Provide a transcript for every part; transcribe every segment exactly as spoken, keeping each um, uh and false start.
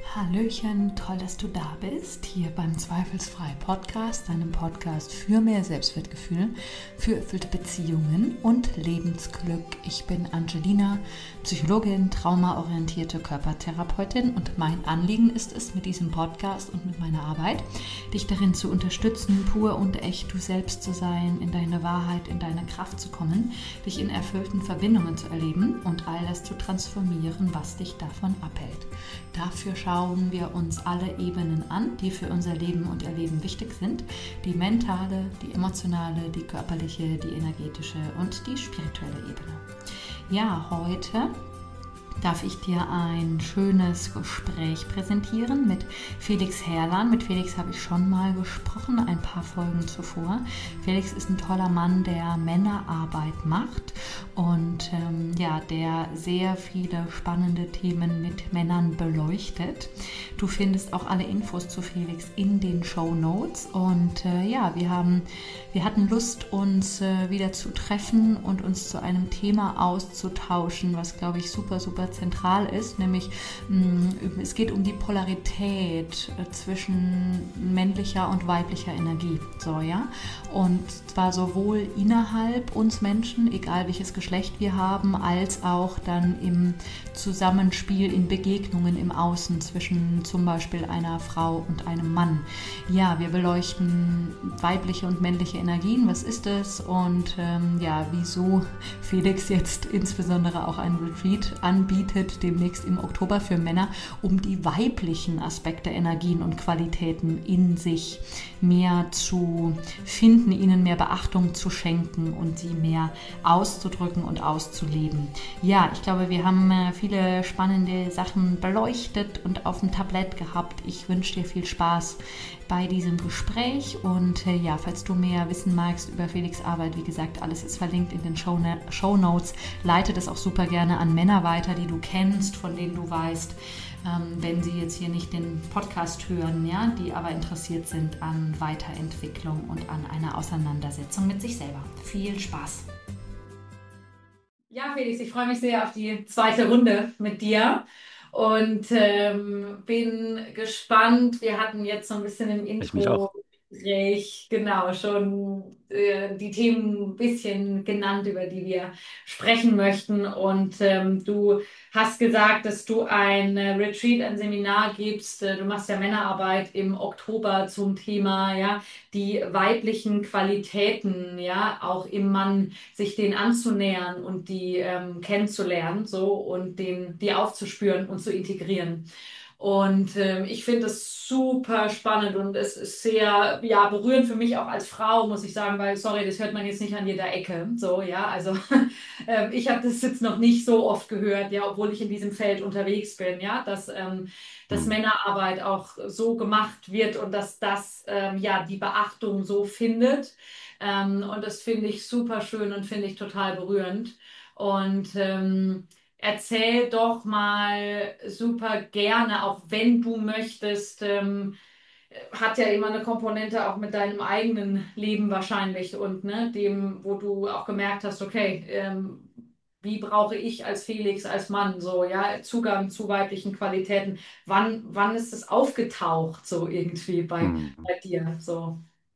Hallöchen, toll, dass du da bist, hier beim Zweifelsfrei Podcast, deinem Podcast für mehr Selbstwertgefühl, für erfüllte Beziehungen und Lebensglück. Ich bin Angelina, Psychologin, traumaorientierte Körpertherapeutin und mein Anliegen ist es, mit diesem Podcast und mit meiner Arbeit, dich darin zu unterstützen, pur und echt du selbst zu sein, in deine Wahrheit, in deine Kraft zu kommen, dich in erfüllten Verbindungen zu erleben und all das zu transformieren, was dich davon abhält. Dafür schauen wir uns alle Ebenen an, die für unser Leben und Erleben wichtig sind. Die mentale, die emotionale, die körperliche, die energetische und die spirituelle Ebene. Ja, heute darf ich dir ein schönes Gespräch präsentieren mit Felix Herrmann. Mit Felix habe ich schon mal gesprochen, ein paar Folgen zuvor. Felix ist ein toller Mann, der Männerarbeit macht und ähm, ja, der sehr viele spannende Themen mit Männern beleuchtet. Du findest auch alle Infos zu Felix in den Shownotes und äh, ja, wir haben, wir hatten Lust, uns äh, wieder zu treffen und uns zu einem Thema auszutauschen, was, glaube ich, super, super zentral ist, nämlich mh, es geht um die Polarität äh, zwischen männlicher und weiblicher Energie, so, ja, und zwar sowohl innerhalb uns Menschen, egal welches Geschlecht wir haben, als auch dann im Zusammenspiel, in Begegnungen im Außen zwischen zum Beispiel einer Frau und einem Mann. Ja, wir beleuchten weibliche und männliche Energien, was ist es und ähm, ja, wieso Felix jetzt insbesondere auch ein Retreat anbietet, demnächst im Oktober für Männer, um die weiblichen Aspekte, Energien und Qualitäten in sich mehr zu finden, ihnen mehr Beachtung zu schenken und sie mehr auszudrücken und auszuleben. Ja, ich glaube, wir haben äh, viele spannende Sachen beleuchtet und auf dem Tablett gehabt. Ich wünsche dir viel Spaß bei diesem Gespräch und äh, ja, falls du mehr wissen magst über Felix' Arbeit, wie gesagt, alles ist verlinkt in den Show Notes. Leite das auch super gerne an Männer weiter, die du kennst, von denen du weißt, ähm, wenn sie jetzt hier nicht den Podcast hören, ja, die aber interessiert sind an Weiterentwicklung und an einer Auseinandersetzung mit sich selber. Viel Spaß! Ja, Felix, ich freue mich sehr auf die zweite Runde mit dir und ähm, bin gespannt. Wir hatten jetzt so ein bisschen im Ich mich auch. Intro-Gespräch, genau, schon äh, die Themen ein bisschen genannt, über die wir sprechen möchten. Und ähm, du hast gesagt, dass du ein äh, Retreat, ein Seminar gibst. Äh, du machst ja Männerarbeit im Oktober zum Thema, ja, die weiblichen Qualitäten, ja, auch im Mann sich denen anzunähern und die ähm, kennenzulernen, so und den, die aufzuspüren und zu integrieren. Und ähm, ich finde es super spannend und es ist sehr, ja, berührend für mich auch als Frau, muss ich sagen, weil, sorry, das hört man jetzt nicht an jeder Ecke, so, ja, also ähm, ich habe das jetzt noch nicht so oft gehört, ja, obwohl ich in diesem Feld unterwegs bin, ja, dass, ähm, dass Hm. Männerarbeit auch so gemacht wird und dass das, ähm, ja, die Beachtung so findet. Ähm, und das finde ich super schön und finde ich total berührend. Und ähm, erzähl doch mal super gerne, auch wenn du möchtest, ähm, hat ja immer eine Komponente auch mit deinem eigenen Leben wahrscheinlich und ne, dem, wo du auch gemerkt hast, okay, ähm, wie brauche ich als Felix, als Mann so, ja, Zugang zu weiblichen Qualitäten? Wann, wann ist es aufgetaucht, so irgendwie bei, Hm. bei dir? So.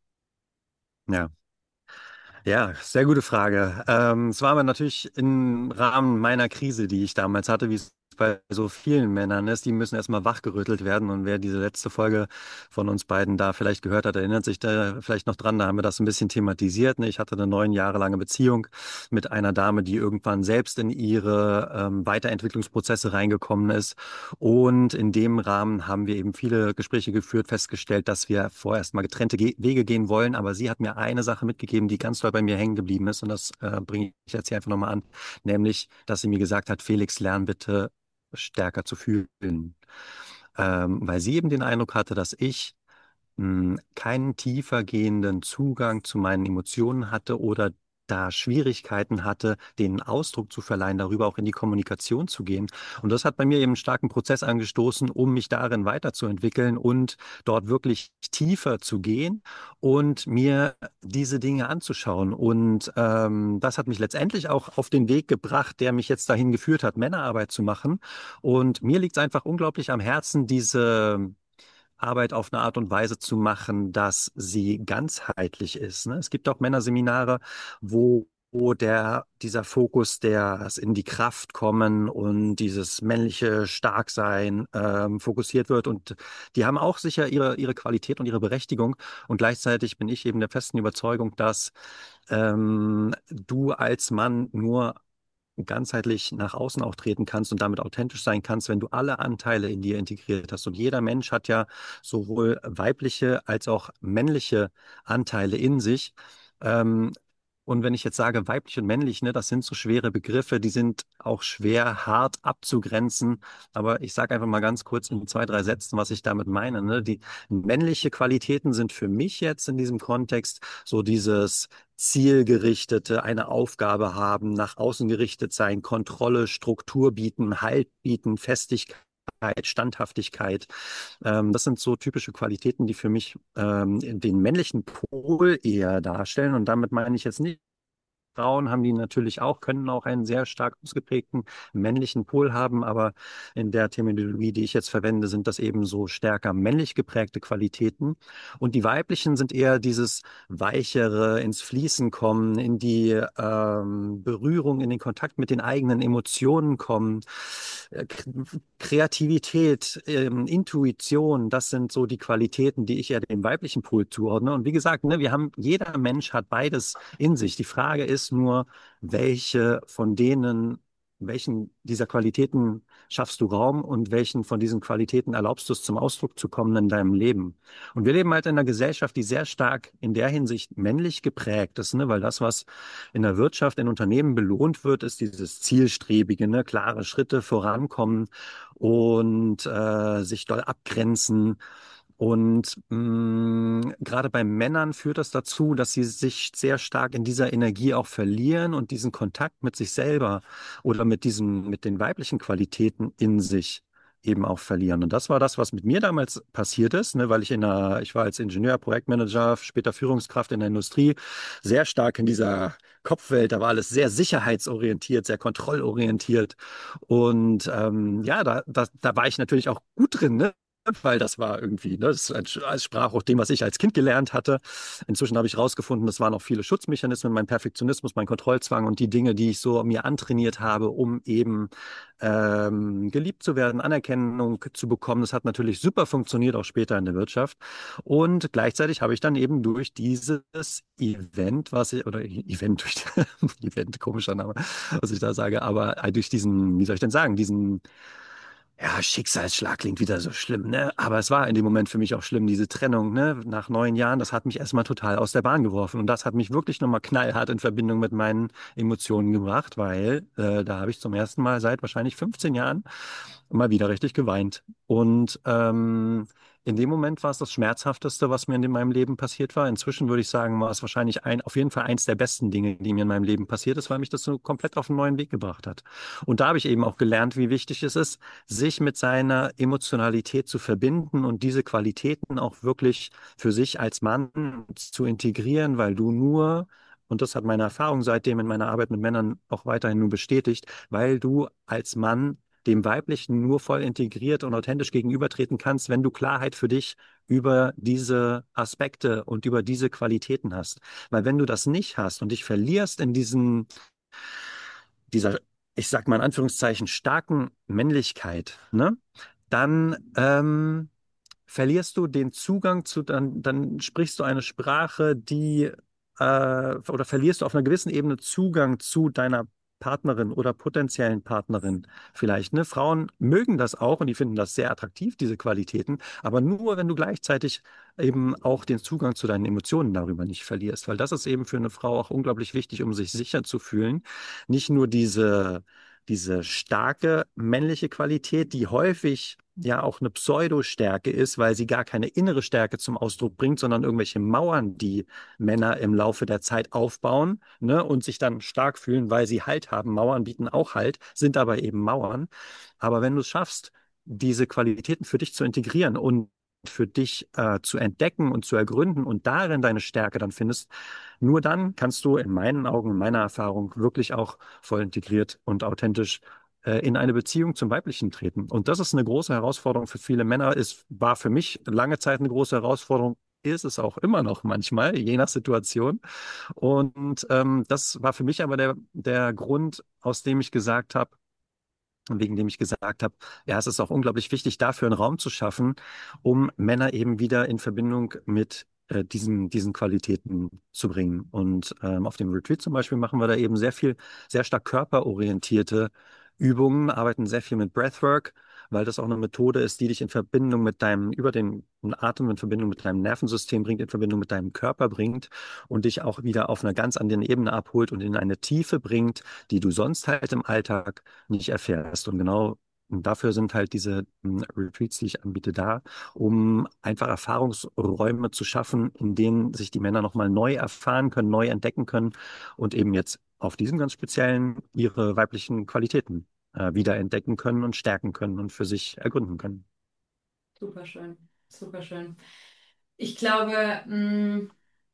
Ja. Ja, sehr gute Frage. Ähm, es war aber natürlich im Rahmen meiner Krise, die ich damals hatte, wie es bei so vielen Männern ist, die müssen erstmal wachgerüttelt werden. Und wer diese letzte Folge von uns beiden da vielleicht gehört hat, erinnert sich da vielleicht noch dran. Da haben wir das ein bisschen thematisiert. Ne? Ich hatte eine neun Jahre lange Beziehung mit einer Dame, die irgendwann selbst in ihre ähm, Weiterentwicklungsprozesse reingekommen ist. Und in dem Rahmen haben wir eben viele Gespräche geführt, festgestellt, dass wir vorerst mal getrennte Ge Wege gehen wollen. Aber sie hat mir eine Sache mitgegeben, die ganz doll bei mir hängen geblieben ist. Und das äh, bringe ich jetzt hier einfach nochmal an. Nämlich, dass sie mir gesagt hat, Felix, lern bitte stärker zu fühlen. Ähm, weil sie eben den Eindruck hatte, dass ich mh, keinen tiefer gehenden Zugang zu meinen Emotionen hatte oder da Schwierigkeiten hatte, denen Ausdruck zu verleihen, darüber auch in die Kommunikation zu gehen. Und das hat bei mir eben einen starken Prozess angestoßen, um mich darin weiterzuentwickeln und dort wirklich tiefer zu gehen und mir diese Dinge anzuschauen. Und ähm, das hat mich letztendlich auch auf den Weg gebracht, der mich jetzt dahin geführt hat, Männerarbeit zu machen. Und mir liegt es einfach unglaublich am Herzen, diese Arbeit auf eine Art und Weise zu machen, dass sie ganzheitlich ist. Ne? Es gibt auch Männerseminare, wo wo der, dieser Fokus, das in die Kraft kommen und dieses männliche Starksein ähm, fokussiert wird. Und die haben auch sicher ihre, ihre Qualität und ihre Berechtigung. Und gleichzeitig bin ich eben der festen Überzeugung, dass ähm, du als Mann nur ganzheitlich nach außen auch treten kannst und damit authentisch sein kannst, wenn du alle Anteile in dir integriert hast. Und jeder Mensch hat ja sowohl weibliche als auch männliche Anteile in sich. Ähm, und wenn ich jetzt sage weiblich und männlich, ne, das sind so schwere Begriffe, die sind auch schwer hart abzugrenzen. Aber ich sage einfach mal ganz kurz in zwei, drei Sätzen, was ich damit meine. Ne? Die männliche Qualitäten sind für mich jetzt in diesem Kontext so dieses zielgerichtete, eine Aufgabe haben, nach außen gerichtet sein, Kontrolle, Struktur bieten, Halt bieten, Festigkeit. Standhaftigkeit. Ähm, das sind so typische Qualitäten, die für mich ähm, den männlichen Pol eher darstellen. Und damit meine ich jetzt nicht, Frauen haben die natürlich auch, können auch einen sehr stark ausgeprägten männlichen Pol haben, aber in der Terminologie, die ich jetzt verwende, sind das eben so stärker männlich geprägte Qualitäten. Und die weiblichen sind eher dieses weichere, ins Fließen kommen, in die ähm, Berührung, in den Kontakt mit den eigenen Emotionen kommen. Äh, Kreativität, ähm, Intuition, das sind so die Qualitäten, die ich eher dem weiblichen Pol zuordne. Und wie gesagt, ne, wir haben, jeder Mensch hat beides in sich. Die Frage ist nur, welche von denen, welchen dieser Qualitäten schaffst du Raum und welchen von diesen Qualitäten erlaubst du es zum Ausdruck zu kommen in deinem Leben? Und wir leben halt in einer Gesellschaft, die sehr stark in der Hinsicht männlich geprägt ist, ne? Weil das, was in der Wirtschaft, in Unternehmen belohnt wird, ist dieses zielstrebige, ne? Klare Schritte vorankommen und äh, sich doll abgrenzen. Und mh, gerade bei Männern führt das dazu, dass sie sich sehr stark in dieser Energie auch verlieren und diesen Kontakt mit sich selber oder mit diesen, mit den weiblichen Qualitäten in sich eben auch verlieren. Und das war das, was mit mir damals passiert ist, ne, weil ich in einer, ich war als Ingenieur, Projektmanager, später Führungskraft in der Industrie, sehr stark in dieser Kopfwelt, da war alles sehr sicherheitsorientiert, sehr kontrollorientiert. Und ähm, ja, da, da, da war ich natürlich auch gut drin, ne? Weil das war irgendwie, ne, das entsprach auch dem, was ich als Kind gelernt hatte. Inzwischen habe ich herausgefunden, das waren auch viele Schutzmechanismen, mein Perfektionismus, mein Kontrollzwang und die Dinge, die ich so mir antrainiert habe, um eben ähm, geliebt zu werden, Anerkennung zu bekommen. Das hat natürlich super funktioniert, auch später in der Wirtschaft. Und gleichzeitig habe ich dann eben durch dieses Event, was ich, oder Event, durch Event, komischer Name, was ich da sage, aber durch diesen, wie soll ich denn sagen, diesen ja, Schicksalsschlag klingt wieder so schlimm, ne? Aber es war in dem Moment für mich auch schlimm, diese Trennung, ne? Nach neun Jahren, das hat mich erstmal total aus der Bahn geworfen. Und das hat mich wirklich nochmal knallhart in Verbindung mit meinen Emotionen gebracht, weil äh, da habe ich zum ersten Mal seit wahrscheinlich fünfzehn Jahren mal wieder richtig geweint. Und ähm, in dem Moment war es das Schmerzhafteste, was mir in meinem Leben passiert war. Inzwischen würde ich sagen, war es wahrscheinlich ein, auf jeden Fall eins der besten Dinge, die mir in meinem Leben passiert ist, weil mich das so komplett auf einen neuen Weg gebracht hat. Und da habe ich eben auch gelernt, wie wichtig es ist, sich mit seiner Emotionalität zu verbinden und diese Qualitäten auch wirklich für sich als Mann zu integrieren, weil du nur, und das hat meine Erfahrung seitdem in meiner Arbeit mit Männern auch weiterhin nur bestätigt, weil du als Mann dem Weiblichen nur voll integriert und authentisch gegenübertreten kannst, wenn du Klarheit für dich über diese Aspekte und über diese Qualitäten hast. Weil wenn du das nicht hast und dich verlierst in diesen, dieser, ich sag mal in Anführungszeichen, starken Männlichkeit, ne, dann ähm, verlierst du den Zugang zu, dann, dann sprichst du eine Sprache, die, äh, oder verlierst du auf einer gewissen Ebene Zugang zu deiner Partnerin oder potenziellen Partnerin vielleicht, ne? Frauen mögen das auch und die finden das sehr attraktiv, diese Qualitäten, aber nur, wenn du gleichzeitig eben auch den Zugang zu deinen Emotionen darüber nicht verlierst, weil das ist eben für eine Frau auch unglaublich wichtig, um sich sicher zu fühlen. Nicht nur diese diese starke männliche Qualität, die häufig ja auch eine Pseudostärke ist, weil sie gar keine innere Stärke zum Ausdruck bringt, sondern irgendwelche Mauern, die Männer im Laufe der Zeit aufbauen, ne, und sich dann stark fühlen, weil sie Halt haben. Mauern bieten auch Halt, sind aber eben Mauern. Aber wenn du es schaffst, diese Qualitäten für dich zu integrieren und für dich äh, zu entdecken und zu ergründen und darin deine Stärke dann findest, nur dann kannst du in meinen Augen, in meiner Erfahrung wirklich auch voll integriert und authentisch äh, in eine Beziehung zum Weiblichen treten. Und das ist eine große Herausforderung für viele Männer. Es war für mich lange Zeit eine große Herausforderung. Ist es auch immer noch manchmal, je nach Situation. Und ähm, das war für mich aber der, der Grund, aus dem ich gesagt habe, wegen dem ich gesagt habe, ja, es ist auch unglaublich wichtig, dafür einen Raum zu schaffen, um Männer eben wieder in Verbindung mit äh, diesen, diesen Qualitäten zu bringen. Und ähm, auf dem Retreat zum Beispiel machen wir da eben sehr viel, sehr stark körperorientierte Übungen, arbeiten sehr viel mit Breathwork, weil das auch eine Methode ist, die dich in Verbindung mit deinem, über den Atem in Verbindung mit deinem Nervensystem bringt, in Verbindung mit deinem Körper bringt und dich auch wieder auf einer ganz anderen Ebene abholt und in eine Tiefe bringt, die du sonst halt im Alltag nicht erfährst. Und genau dafür sind halt diese mm, Retreats, die ich anbiete, da, um einfach Erfahrungsräume zu schaffen, in denen sich die Männer nochmal neu erfahren können, neu entdecken können und eben jetzt auf diesem ganz speziellen ihre weiblichen Qualitäten äh, wieder entdecken können und stärken können und für sich ergründen können. Super schön, super schön. Ich glaube, mh,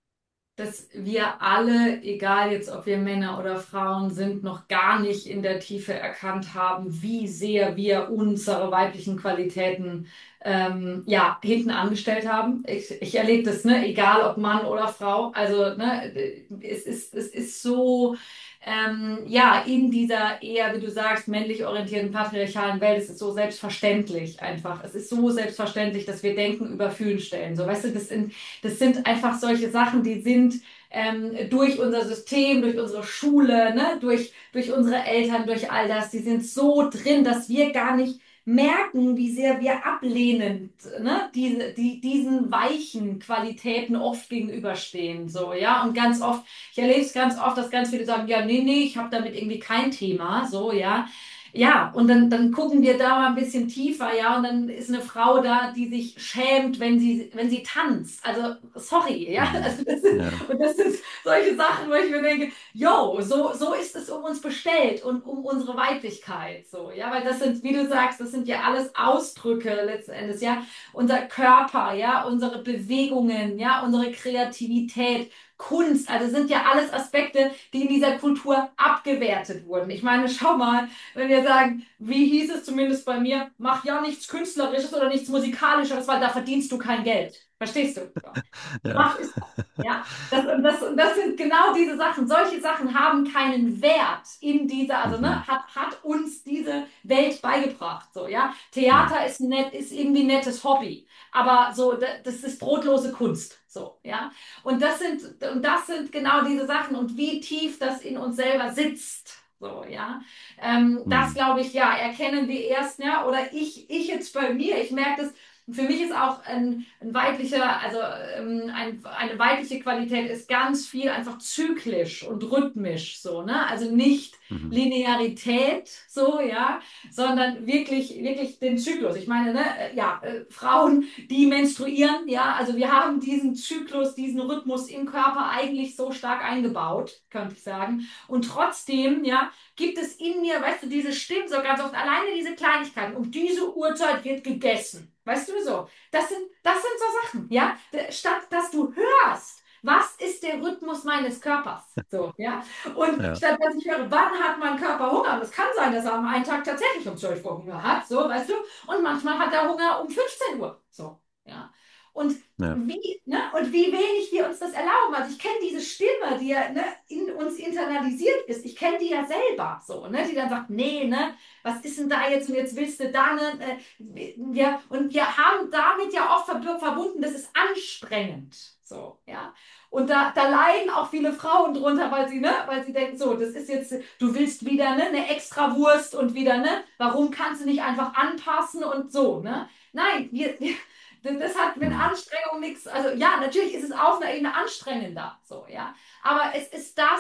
dass wir alle, egal jetzt ob wir Männer oder Frauen sind, noch gar nicht in der Tiefe erkannt haben, wie sehr wir unsere weiblichen Qualitäten ähm, ja, hinten angestellt haben. Ich, ich erlebe das, ne, egal ob Mann oder Frau. Also, ne, es ist, es ist so, ähm, ja, in dieser eher, wie du sagst, männlich orientierten patriarchalen Welt, es ist so selbstverständlich einfach. Es ist so selbstverständlich, dass wir Denken über Fühlen stellen. So, weißt du, das sind das sind einfach solche Sachen, die sind ähm, durch unser System, durch unsere Schule, ne, durch, durch unsere Eltern, durch all das, die sind so drin, dass wir gar nicht merken, wie sehr wir ablehnend, ne, diese, die, diesen weichen Qualitäten oft gegenüberstehen. So, ja, und ganz oft, ich erlebe es ganz oft, dass ganz viele sagen, ja, nee, nee, ich habe damit irgendwie kein Thema, so, ja. Ja, und dann, dann gucken wir da mal ein bisschen tiefer, ja, und dann ist eine Frau da, die sich schämt, wenn sie, wenn sie tanzt. Also, sorry, ja, Mhm. also das sind, Ja. und das sind solche Sachen, wo ich mir denke, yo, so, so ist es um uns bestellt und um unsere Weiblichkeit, so, ja, weil das sind, wie du sagst, das sind ja alles Ausdrücke letzten Endes, ja, unser Körper, ja, unsere Bewegungen, ja, unsere Kreativität. Kunst, also sind ja alles Aspekte, die in dieser Kultur abgewertet wurden. Ich meine, schau mal, wenn wir sagen, wie hieß es zumindest bei mir, mach ja nichts Künstlerisches oder nichts Musikalisches, weil da verdienst du kein Geld. Verstehst du? Ja. Ja. Mach es. Ja, das, und das, und das sind genau diese Sachen. Solche Sachen haben keinen Wert in dieser, also Mhm. ne, hat, hat uns diese Welt beigebracht. So, ja. Ja. Theater ist nett, ist irgendwie ein nettes Hobby, aber so, da- das ist brotlose Kunst. So, ja. Und das sind, und das sind genau diese Sachen und wie tief das in uns selber sitzt. So, ja. Ähm, das Mhm. glaube ich, ja, erkennen wir erst, ja, oder ich, ich jetzt bei mir, ich merke das, für mich ist auch ein, ein weiblicher, also ähm, ein, eine weibliche Qualität ist ganz viel einfach zyklisch und rhythmisch, so, ne? Also nicht Mhm. Linearität, so, ja, sondern wirklich, wirklich den Zyklus. Ich meine, ne, äh, ja, äh, Frauen, die menstruieren, ja, also wir haben diesen Zyklus, diesen Rhythmus im Körper eigentlich so stark eingebaut, könnte ich sagen. Und trotzdem, ja, gibt es in mir, weißt du, diese Stimmen so ganz oft, alleine diese Kleinigkeiten, um diese Uhrzeit wird gegessen. Weißt du so? Das sind, das sind so Sachen, ja? Statt dass du hörst, was ist der Rhythmus meines Körpers? So, ja? Und Ja. statt dass ich höre, wann hat mein Körper Hunger? Und es kann sein, dass er am einen Tag tatsächlich um zwölf Uhr Hunger hat, so, weißt du? Und manchmal hat er Hunger um fünfzehn Uhr, so, ja? Und Ja. wie, ne, und wie wenig wir uns das erlauben. Also ich kenne diese Stimme, die ja ne, in uns internalisiert ist. Ich kenne die ja selber so, ne, die dann sagt, nee, ne, was ist denn da jetzt und jetzt willst du da, ne, äh, ja, und wir haben damit ja oft verb- verbunden, das ist anstrengend, so, ja. Und da, da leiden auch viele Frauen drunter, weil sie, ne, weil sie denken, so, das ist jetzt, du willst wieder, ne, eine Extrawurst und wieder, ne, warum kannst du nicht einfach anpassen und so, ne? Nein, wir, wir das, das hat mit Mhm. Anstrengung nichts. Also ja, natürlich ist es auf einer Ebene anstrengender, so, ja. Aber es ist das,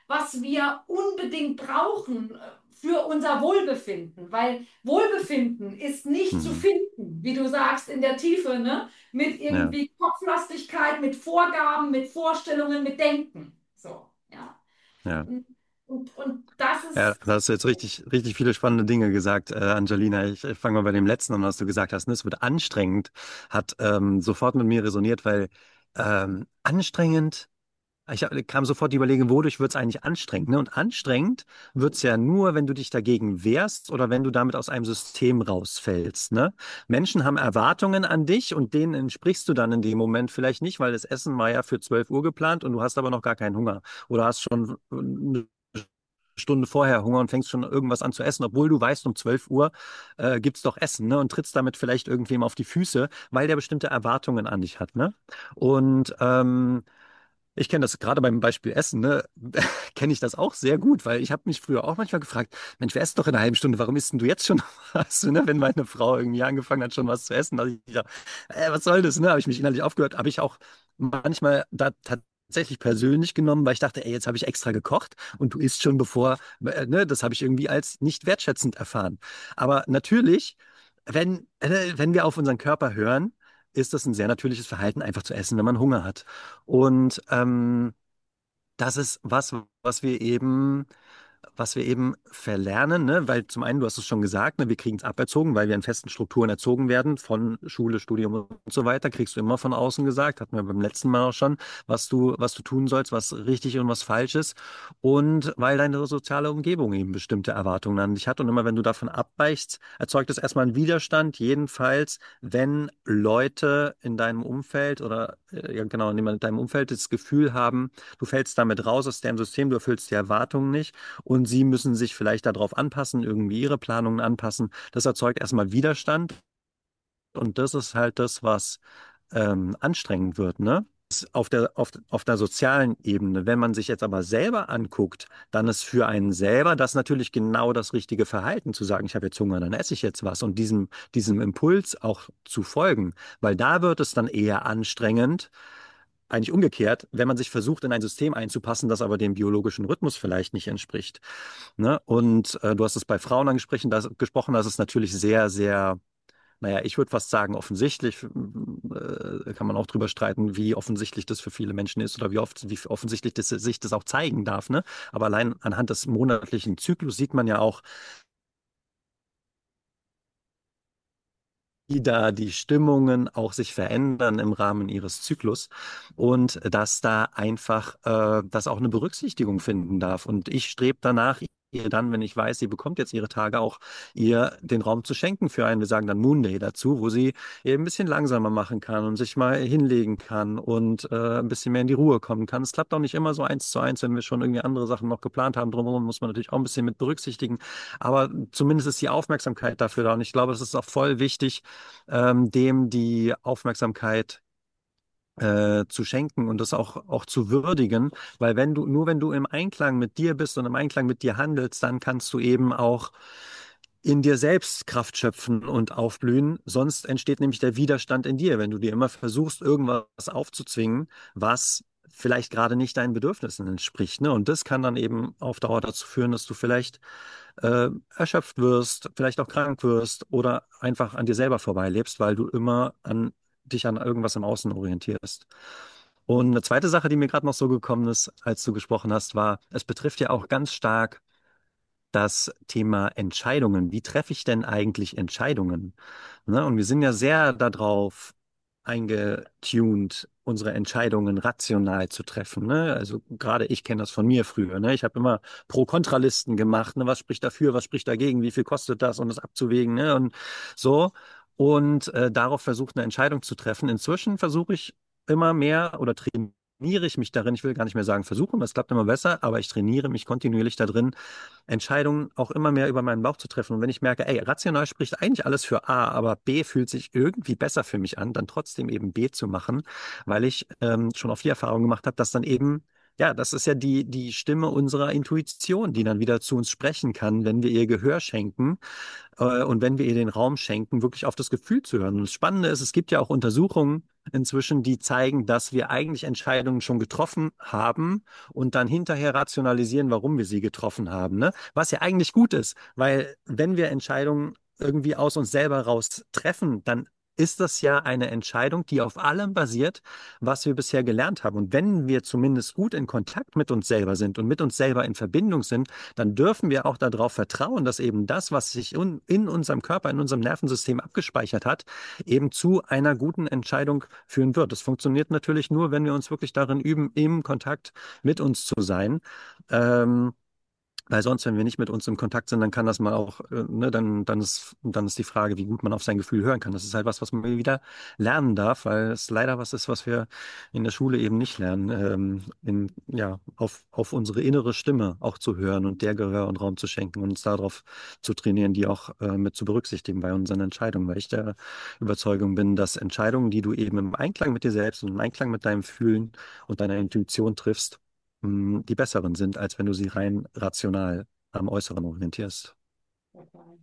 was wir unbedingt brauchen äh, für unser Wohlbefinden. Weil Wohlbefinden ist nicht zu Mhm. finden, wie du sagst, in der Tiefe, ne? Mit Ja, irgendwie Kopflastigkeit, mit Vorgaben, mit Vorstellungen, mit Denken. So, ja. ja. Und, und, und das Ja, ist, da hast du jetzt richtig, richtig viele spannende Dinge gesagt, äh, Angelina. Ich, ich fange mal bei dem letzten an, was du gesagt hast. Ne? Es wird anstrengend, hat ähm, sofort mit mir resoniert, weil ähm, anstrengend. Ich hab- kam sofort die Überlegung, wodurch wird es eigentlich anstrengend? Ne? Und anstrengend wird es ja nur, wenn du dich dagegen wehrst oder wenn du damit aus einem System rausfällst. Ne? Menschen haben Erwartungen an dich und denen entsprichst du dann in dem Moment vielleicht nicht, weil das Essen war ja für zwölf Uhr geplant und du hast aber noch gar keinen Hunger. Oder hast schon eine Stunde vorher Hunger und fängst schon irgendwas an zu essen, obwohl du weißt, um zwölf Uhr äh, gibt's doch Essen, ne? Und trittst damit vielleicht irgendwem auf die Füße, weil der bestimmte Erwartungen an dich hat, ne? Und ähm, ich kenne das gerade beim Beispiel Essen, ne? Kenne ich das auch sehr gut, weil ich habe mich früher auch manchmal gefragt, Mensch, wir essen doch in einer halben Stunde, warum isst denn du jetzt schon was? Ne? Wenn meine Frau irgendwie angefangen hat, schon was zu essen, dachte ich, ja, äh, was soll das, ne? Habe ich mich innerlich aufgehört, habe ich auch manchmal da tatsächlich persönlich genommen, weil ich dachte, ey, jetzt habe ich extra gekocht und du isst schon bevor, äh, ne? Das habe ich irgendwie als nicht wertschätzend erfahren. Aber natürlich, wenn, äh, wenn wir auf unseren Körper hören, ist das ein sehr natürliches Verhalten, einfach zu essen, wenn man Hunger hat. Und ähm, das ist was, was wir eben, was wir eben verlernen, ne? Weil zum einen, du hast es schon gesagt, ne, wir kriegen es aberzogen, weil wir in festen Strukturen erzogen werden, von Schule, Studium und so weiter, kriegst du immer von außen gesagt, hatten wir beim letzten Mal auch schon, was du, was du tun sollst, was richtig und was falsch ist. Und weil deine soziale Umgebung eben bestimmte Erwartungen an dich hat. Und immer wenn du davon abweichst, erzeugt es erstmal einen Widerstand, jedenfalls, wenn Leute in deinem Umfeld oder äh, ja genau, in deinem Umfeld das Gefühl haben, du fällst damit raus aus deren System, du erfüllst die Erwartungen nicht und sie müssen sich vielleicht darauf anpassen, irgendwie ihre Planungen anpassen. Das erzeugt erstmal Widerstand und das ist halt das, was ähm, anstrengend wird, ne? Auf der, auf, auf der sozialen Ebene. Wenn man sich jetzt aber selber anguckt, dann ist für einen selber das natürlich genau das richtige Verhalten, zu sagen, ich habe jetzt Hunger, dann esse ich jetzt was und diesem, diesem Impuls auch zu folgen, weil da wird es dann eher anstrengend, eigentlich umgekehrt, wenn man sich versucht, in ein System einzupassen, das aber dem biologischen Rhythmus vielleicht nicht entspricht. Ne? Und äh, du hast es bei Frauen angesprochen, das, gesprochen, das ist natürlich sehr, sehr, naja, ich würde fast sagen, offensichtlich, äh, kann man auch drüber streiten, wie offensichtlich das für viele Menschen ist oder wie oft, wie offensichtlich das, sich das auch zeigen darf. Ne? Aber allein anhand des monatlichen Zyklus sieht man ja auch, wie da die Stimmungen auch sich verändern im Rahmen ihres Zyklus und dass da einfach äh, das auch eine Berücksichtigung finden darf. Und ich strebe danach, ihr dann, wenn ich weiß, sie bekommt jetzt ihre Tage, auch ihr den Raum zu schenken für einen, wir sagen dann Moon Day dazu, wo sie eben ein bisschen langsamer machen kann und sich mal hinlegen kann und äh, ein bisschen mehr in die Ruhe kommen kann. Es klappt auch nicht immer so eins zu eins, wenn wir schon irgendwie andere Sachen noch geplant haben. Drumherum muss man natürlich auch ein bisschen mit berücksichtigen. Aber zumindest ist die Aufmerksamkeit dafür da. Und ich glaube, es ist auch voll wichtig, ähm, dem die Aufmerksamkeit äh, zu schenken und das auch, auch zu würdigen, weil wenn du, nur wenn du im Einklang mit dir bist und im Einklang mit dir handelst, dann kannst du eben auch in dir selbst Kraft schöpfen und aufblühen. Sonst entsteht nämlich der Widerstand in dir, wenn du dir immer versuchst, irgendwas aufzuzwingen, was vielleicht gerade nicht deinen Bedürfnissen entspricht. Ne? Und das kann dann eben auf Dauer dazu führen, dass du vielleicht äh, erschöpft wirst, vielleicht auch krank wirst oder einfach an dir selber vorbeilebst, weil du immer an dich an irgendwas im Außen orientierst. Und eine zweite Sache, die mir gerade noch so gekommen ist, als du gesprochen hast, war, es betrifft ja auch ganz stark das Thema Entscheidungen. Wie treffe ich denn eigentlich Entscheidungen? Ne? Und wir sind ja sehr darauf eingetuned, unsere Entscheidungen rational zu treffen. Ne? Also gerade ich kenne das von mir früher. Ne? Ich habe immer Pro-Kontra-Listen gemacht. Ne? Was spricht dafür, was spricht dagegen, wie viel kostet das, um das abzuwägen. Ne? Und so. Und äh, darauf versucht, eine Entscheidung zu treffen. Inzwischen versuche ich immer mehr oder trainiere ich mich darin, ich will gar nicht mehr sagen versuchen, das klappt immer besser, aber ich trainiere mich kontinuierlich darin, Entscheidungen auch immer mehr über meinen Bauch zu treffen. Und wenn ich merke, ey, rational spricht eigentlich alles für A, aber B fühlt sich irgendwie besser für mich an, dann trotzdem eben B zu machen, weil ich ähm, schon oft die Erfahrung gemacht habe, dass dann eben Ja, das ist ja die, die Stimme unserer Intuition, die dann wieder zu uns sprechen kann, wenn wir ihr Gehör schenken. Äh, Und wenn wir ihr den Raum schenken, wirklich auf das Gefühl zu hören. Und das Spannende ist, es gibt ja auch Untersuchungen inzwischen, die zeigen, dass wir eigentlich Entscheidungen schon getroffen haben und dann hinterher rationalisieren, warum wir sie getroffen haben, ne? Was ja eigentlich gut ist, weil wenn wir Entscheidungen irgendwie aus uns selber raus treffen, dann ist das ja eine Entscheidung, die auf allem basiert, was wir bisher gelernt haben. Und wenn wir zumindest gut in Kontakt mit uns selber sind und mit uns selber in Verbindung sind, dann dürfen wir auch darauf vertrauen, dass eben das, was sich un in unserem Körper, in unserem Nervensystem abgespeichert hat, eben zu einer guten Entscheidung führen wird. Das funktioniert natürlich nur, wenn wir uns wirklich darin üben, im Kontakt mit uns zu sein. Ähm, Weil sonst, wenn wir nicht mit uns im Kontakt sind, dann kann das mal auch, äh, ne, dann, dann ist, dann ist die Frage, wie gut man auf sein Gefühl hören kann. Das ist halt was, was man wieder lernen darf, weil es leider was ist, was wir in der Schule eben nicht lernen, ähm, in, ja, auf, auf unsere innere Stimme auch zu hören und der Gehör und Raum zu schenken und uns darauf zu trainieren, die auch äh, mit zu berücksichtigen bei unseren Entscheidungen, weil ich der Überzeugung bin, dass Entscheidungen, die du eben im Einklang mit dir selbst und im Einklang mit deinem Fühlen und deiner Intuition triffst, mh, die besseren sind, als wenn du sie rein rational am Äußeren orientierst. Total.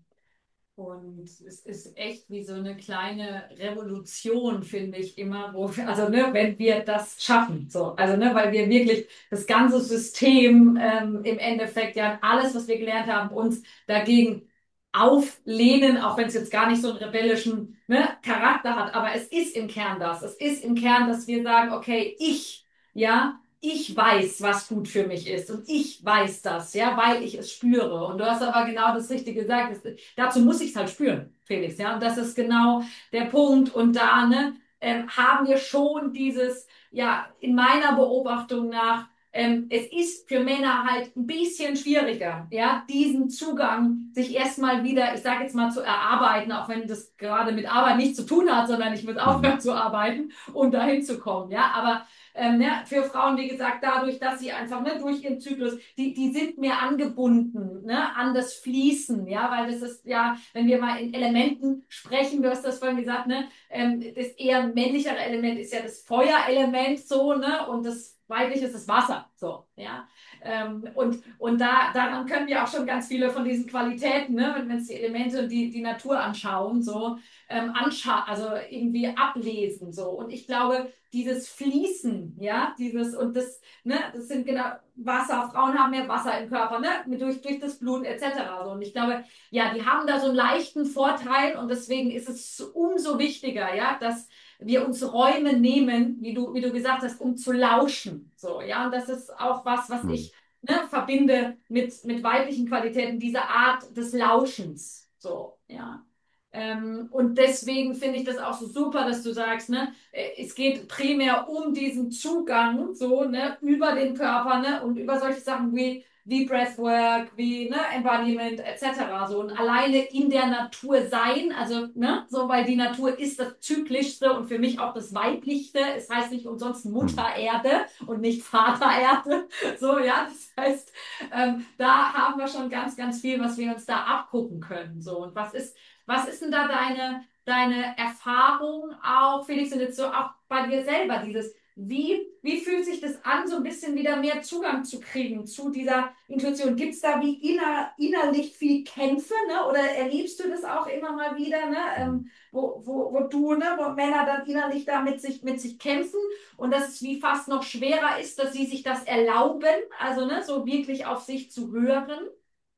Und es ist echt wie so eine kleine Revolution, finde ich immer, wo wir, also ne, wenn wir das schaffen, so, also ne, weil wir wirklich das ganze System ähm, im Endeffekt ja alles, was wir gelernt haben, uns dagegen auflehnen, auch wenn es jetzt gar nicht so einen rebellischen ne, Charakter hat, aber es ist im Kern das. Es ist im Kern, dass wir sagen, okay, ich, ja, ich weiß, was gut für mich ist und ich weiß das, ja, weil ich es spüre. Und du hast aber genau das Richtige gesagt. Dazu muss ich es halt spüren, Felix, ja. Und das ist genau der Punkt. Und da, ne, ähm, haben wir schon dieses, ja, in meiner Beobachtung nach, ähm, es ist für Männer halt ein bisschen schwieriger, ja, diesen Zugang sich erstmal wieder, ich sage jetzt mal, zu erarbeiten, auch wenn das gerade mit Arbeit nichts zu tun hat, sondern ich muss Mhm. aufhören zu arbeiten, um dahin zu kommen, ja. Aber ähm, ne, für Frauen, wie gesagt, dadurch, dass sie einfach ne, durch ihren Zyklus, die, die sind mehr angebunden ne, an das Fließen, ja, weil das ist ja, wenn wir mal in Elementen sprechen, du hast das vorhin gesagt, ne, ähm, das eher männlichere Element ist ja das Feuerelement so, ne, und das weibliche ist das Wasser, so, ja. Ähm, und und da, daran können wir auch schon ganz viele von diesen Qualitäten, ne, wenn wir uns die Elemente und die, die Natur anschauen, so, ähm, anscha also irgendwie ablesen, so. Und ich glaube, dieses Fließen, ja, dieses und das, ne, das sind genau Wasser, Frauen haben mehr Wasser im Körper, ne, mit, durch, durch das Blut et cetera. So. Und ich glaube, ja, die haben da so einen leichten Vorteil und deswegen ist es umso wichtiger, ja, dass wir uns Räume nehmen, wie du, wie du gesagt hast, um zu lauschen. So, ja, und das ist auch was, was Mhm. ich ne, verbinde mit, mit weiblichen Qualitäten, diese Art des Lauschens. So, ja. Ähm, und deswegen finde ich das auch so super, dass du sagst, ne, äh, es geht primär um diesen Zugang, so, ne, über den Körper, ne, und über solche Sachen wie, wie Breathwork, wie, ne, Embodiment, et cetera. So, und alleine in der Natur sein, also, ne, so, weil die Natur ist das Zyklischste und für mich auch das Weiblichste. Es heißt nicht umsonst Mhm. Mutter Erde und nicht Vater Erde. So, ja, das heißt, ähm, da haben wir schon ganz, ganz viel, was wir uns da abgucken können. So, und was ist, was ist denn da deine, deine Erfahrung auch, Felix, und jetzt so auch bei dir selber, dieses, wie, wie fühlt sich das an, so ein bisschen wieder mehr Zugang zu kriegen zu dieser Intuition? Gibt es da wie inner, innerlich viel Kämpfe, ne? Oder erlebst du das auch immer mal wieder, ne? Mhm. Ähm, wo, wo, wo du, ne, wo Männer dann innerlich da mit sich, mit sich kämpfen und dass es wie fast noch schwerer ist, dass sie sich das erlauben, also ne, so wirklich auf sich zu hören?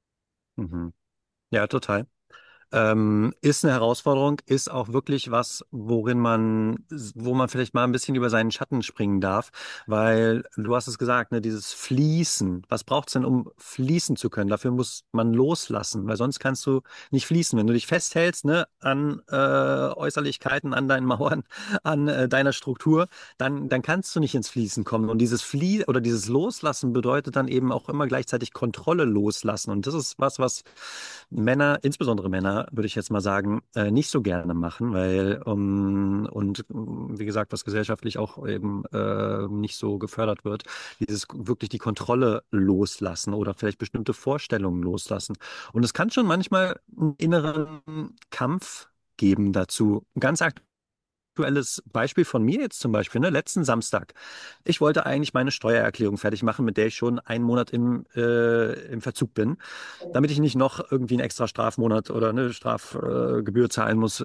Mhm. Ja, total. Ähm, ist eine Herausforderung, ist auch wirklich was, worin man, wo man vielleicht mal ein bisschen über seinen Schatten springen darf, weil du hast es gesagt, ne, dieses Fließen. Was braucht's denn, um fließen zu können? Dafür muss man loslassen, weil sonst kannst du nicht fließen. Wenn du dich festhältst, ne, an äh, Äußerlichkeiten, an deinen Mauern, an äh, deiner Struktur, dann, dann kannst du nicht ins Fließen kommen. Und dieses Flie oder dieses Loslassen bedeutet dann eben auch immer gleichzeitig Kontrolle loslassen. Und das ist was, was Männer, insbesondere Männer, würde ich jetzt mal sagen, äh, nicht so gerne machen, weil, um, und um, wie gesagt, was gesellschaftlich auch eben äh, nicht so gefördert wird, dieses wirklich die Kontrolle loslassen oder vielleicht bestimmte Vorstellungen loslassen. Und es kann schon manchmal einen inneren Kampf geben dazu. Ganz aktuelles Beispiel von mir jetzt zum Beispiel, ne? Letzten Samstag. Ich wollte eigentlich meine Steuererklärung fertig machen, mit der ich schon einen Monat im, äh, im Verzug bin, damit ich nicht noch irgendwie einen extra Strafmonat oder eine Strafgebühr äh, Gebühr zahlen muss.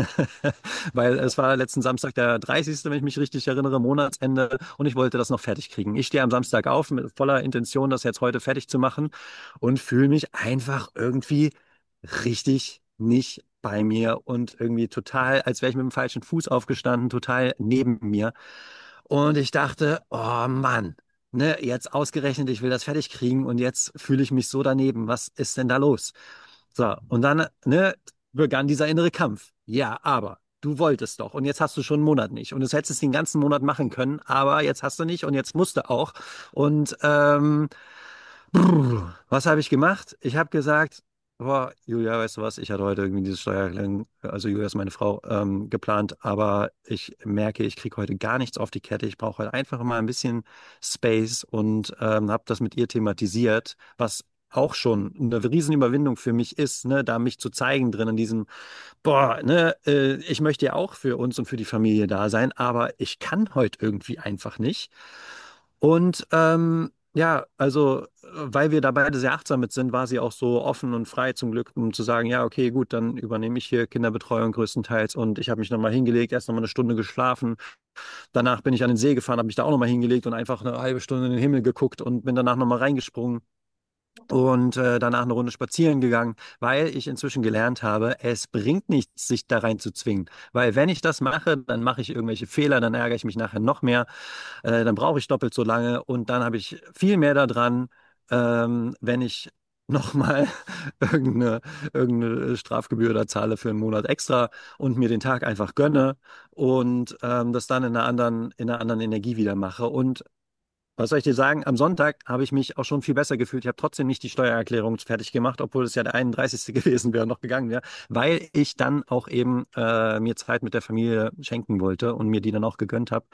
Weil es war letzten Samstag der dreißigste, wenn ich mich richtig erinnere, Monatsende, und ich wollte das noch fertig kriegen. Ich stehe am Samstag auf mit voller Intention, das jetzt heute fertig zu machen und fühle mich einfach irgendwie richtig nicht bei mir und irgendwie total, als wäre ich mit dem falschen Fuß aufgestanden, total neben mir. Und ich dachte, oh Mann, ne, jetzt ausgerechnet, ich will das fertig kriegen und jetzt fühle ich mich so daneben. Was ist denn da los? So, und dann, ne, begann dieser innere Kampf. Ja, aber du wolltest doch und jetzt hast du schon einen Monat nicht und du hättest es den ganzen Monat machen können, aber jetzt hast du nicht und jetzt musst du auch. Und ähm, Brr, was habe ich gemacht? Ich habe gesagt, boah, Julia, weißt du was, ich hatte heute irgendwie diese Steuererklärung, also Julia ist meine Frau, ähm, geplant, aber ich merke, ich kriege heute gar nichts auf die Kette. Ich brauche heute einfach mal ein bisschen Space und ähm, habe das mit ihr thematisiert, was auch schon eine Riesenüberwindung für mich ist, ne, da mich zu zeigen drin in diesem, boah, ne, äh, ich möchte ja auch für uns und für die Familie da sein, aber ich kann heute irgendwie einfach nicht. Und ähm, ja, also, äh, weil wir da beide sehr achtsam mit sind, war sie auch so offen und frei zum Glück, um zu sagen, ja, okay, gut, dann übernehme ich hier Kinderbetreuung größtenteils und ich habe mich nochmal hingelegt, erst nochmal eine Stunde geschlafen. Danach bin ich an den See gefahren, habe mich da auch nochmal hingelegt und einfach eine halbe Stunde in den Himmel geguckt und bin danach nochmal reingesprungen und äh, danach eine Runde spazieren gegangen, weil ich inzwischen gelernt habe, es bringt nichts, sich da rein zu zwingen. Weil wenn ich das mache, dann mache ich irgendwelche Fehler, dann ärgere ich mich nachher noch mehr, äh, dann brauche ich doppelt so lange und dann habe ich viel mehr daran, ähm, wenn ich nochmal irgendeine, irgendeine Strafgebühr da zahle für einen Monat extra und mir den Tag einfach gönne und ähm, das dann in einer anderen, in einer anderen Energie wieder mache. Und was soll ich dir sagen? Am Sonntag habe ich mich auch schon viel besser gefühlt. Ich habe trotzdem nicht die Steuererklärung fertig gemacht, obwohl es ja der einunddreißigste gewesen wäre und noch gegangen wäre, weil ich dann auch eben äh, mir Zeit mit der Familie schenken wollte und mir die dann auch gegönnt habe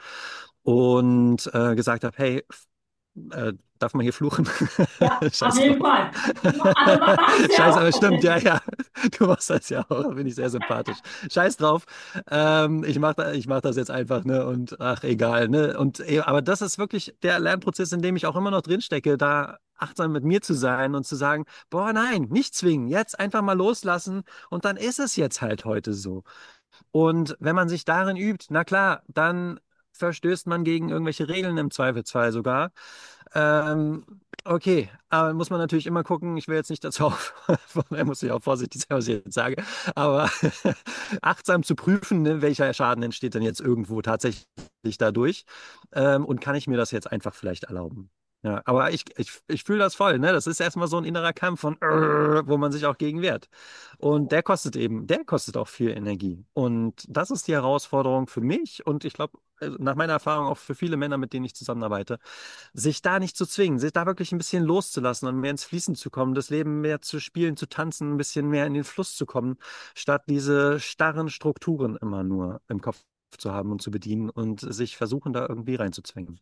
und äh, gesagt habe, hey, äh, darf man hier fluchen? Ja, auf Scheiß drauf. jeden Fall. Also ma- mache ich sehr Scheiß, oft aber stimmt, ja, tatsächlich. ja. Du machst das ja auch, finde ich sehr sympathisch. Scheiß drauf. Ähm, ich mach, da, ich mach das jetzt einfach, ne? Und ach, egal, ne? Und eh, aber das ist wirklich der Lernprozess, in dem ich auch immer noch drinstecke, da achtsam mit mir zu sein und zu sagen, boah, nein, nicht zwingen, jetzt einfach mal loslassen und dann ist es jetzt halt heute so. Und wenn man sich darin übt, na klar, dann verstößt man gegen irgendwelche Regeln im Zweifelsfall sogar. Ähm, okay, aber muss man natürlich immer gucken, ich will jetzt nicht dazu auf, von daher muss ich auch vorsichtig sein, was ich jetzt sage, aber achtsam zu prüfen, ne, welcher Schaden entsteht denn jetzt irgendwo tatsächlich dadurch, ähm, und kann ich mir das jetzt einfach vielleicht erlauben. Ja, aber ich, ich, ich fühle das voll, ne? Das ist erstmal so ein innerer Kampf von, äh, wo man sich auch gegen wehrt. Und der kostet eben, der kostet auch viel Energie. Und das ist die Herausforderung für mich und ich glaube, nach meiner Erfahrung auch für viele Männer, mit denen ich zusammenarbeite, sich da nicht zu zwingen, sich da wirklich ein bisschen loszulassen und mehr ins Fließen zu kommen, das Leben mehr zu spielen, zu tanzen, ein bisschen mehr in den Fluss zu kommen, statt diese starren Strukturen immer nur im Kopf zu haben und zu bedienen und sich versuchen, da irgendwie reinzuzwängen.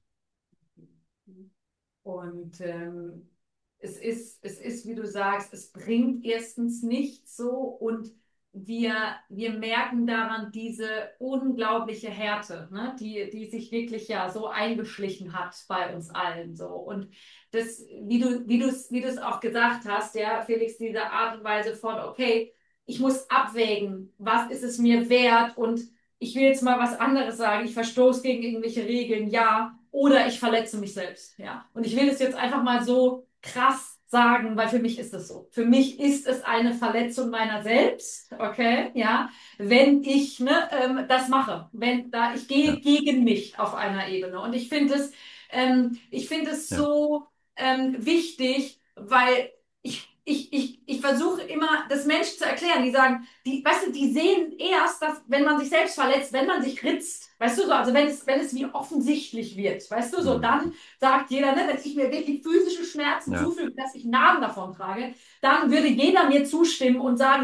Und ähm, es ist, es ist, wie du sagst, es bringt erstens nichts so und wir, wir merken daran diese unglaubliche Härte, ne, die, die sich wirklich ja so eingeschlichen hat bei uns allen so. Und das, wie du, wie du es, wie du es auch gesagt hast, ja, Felix, diese Art und Weise von, okay, ich muss abwägen, was ist es mir wert und ich will jetzt mal was anderes sagen, ich verstoße gegen irgendwelche Regeln, ja, oder ich verletze mich selbst, ja. Und ich will es jetzt einfach mal so krass sagen, weil für mich ist es so. Für mich ist es eine Verletzung meiner selbst, okay, ja, wenn ich ne, ähm, das mache, wenn da ich gehe Ja, gegen mich auf einer Ebene. Und ich finde es, ähm, ich finde es ja, so ähm, wichtig, weil ich ich, ich, ich versuche immer, das Menschen zu erklären, die sagen, die, weißt du, die sehen erst, dass, wenn man sich selbst verletzt, wenn man sich ritzt, weißt du so, also wenn es, wenn es wie offensichtlich wird, weißt du so, hm, dann sagt jeder, ne, wenn ich mir wirklich physische Schmerzen ja, zufüge, dass ich Narben davon trage, dann würde jeder mir zustimmen und sagen, ja,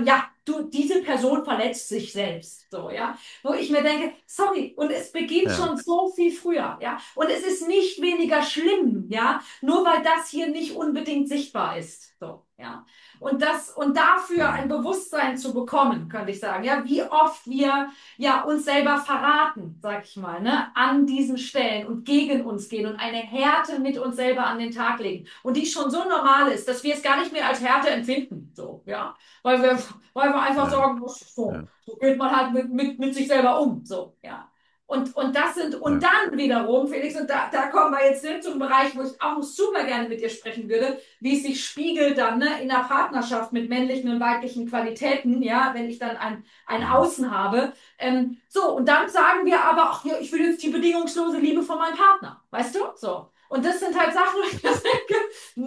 du, diese Person verletzt sich selbst, so, ja, wo ich mir denke, sorry, und es beginnt ja, schon so viel früher, ja, und es ist nicht weniger schlimm, ja, nur weil das hier nicht unbedingt sichtbar ist, so, ja. Und das, und dafür ein mhm, Bewusstsein zu bekommen, könnte ich sagen, ja, wie oft wir ja uns selber verraten, sag ich mal, ne, an diesen Stellen und gegen uns gehen und eine Härte mit uns selber an den Tag legen und die schon so normal ist, dass wir es gar nicht mehr als Härte empfinden, so, ja, weil wir, weil wir einfach ja, sagen, so, ja, so geht man halt mit, mit, mit sich selber um, so, ja. Und, und das sind, und ja, dann wiederum, Felix, und da, da kommen wir jetzt hin zum Bereich, wo ich auch super gerne mit dir sprechen würde, wie es sich spiegelt dann, ne, in der Partnerschaft mit männlichen und weiblichen Qualitäten, ja, wenn ich dann ein, ein mhm, Außen habe. Ähm, so, und dann sagen wir aber, ach, ja, ich will jetzt die bedingungslose Liebe von meinem Partner, weißt du? So. Und das sind halt Sachen, wo ich mir denke,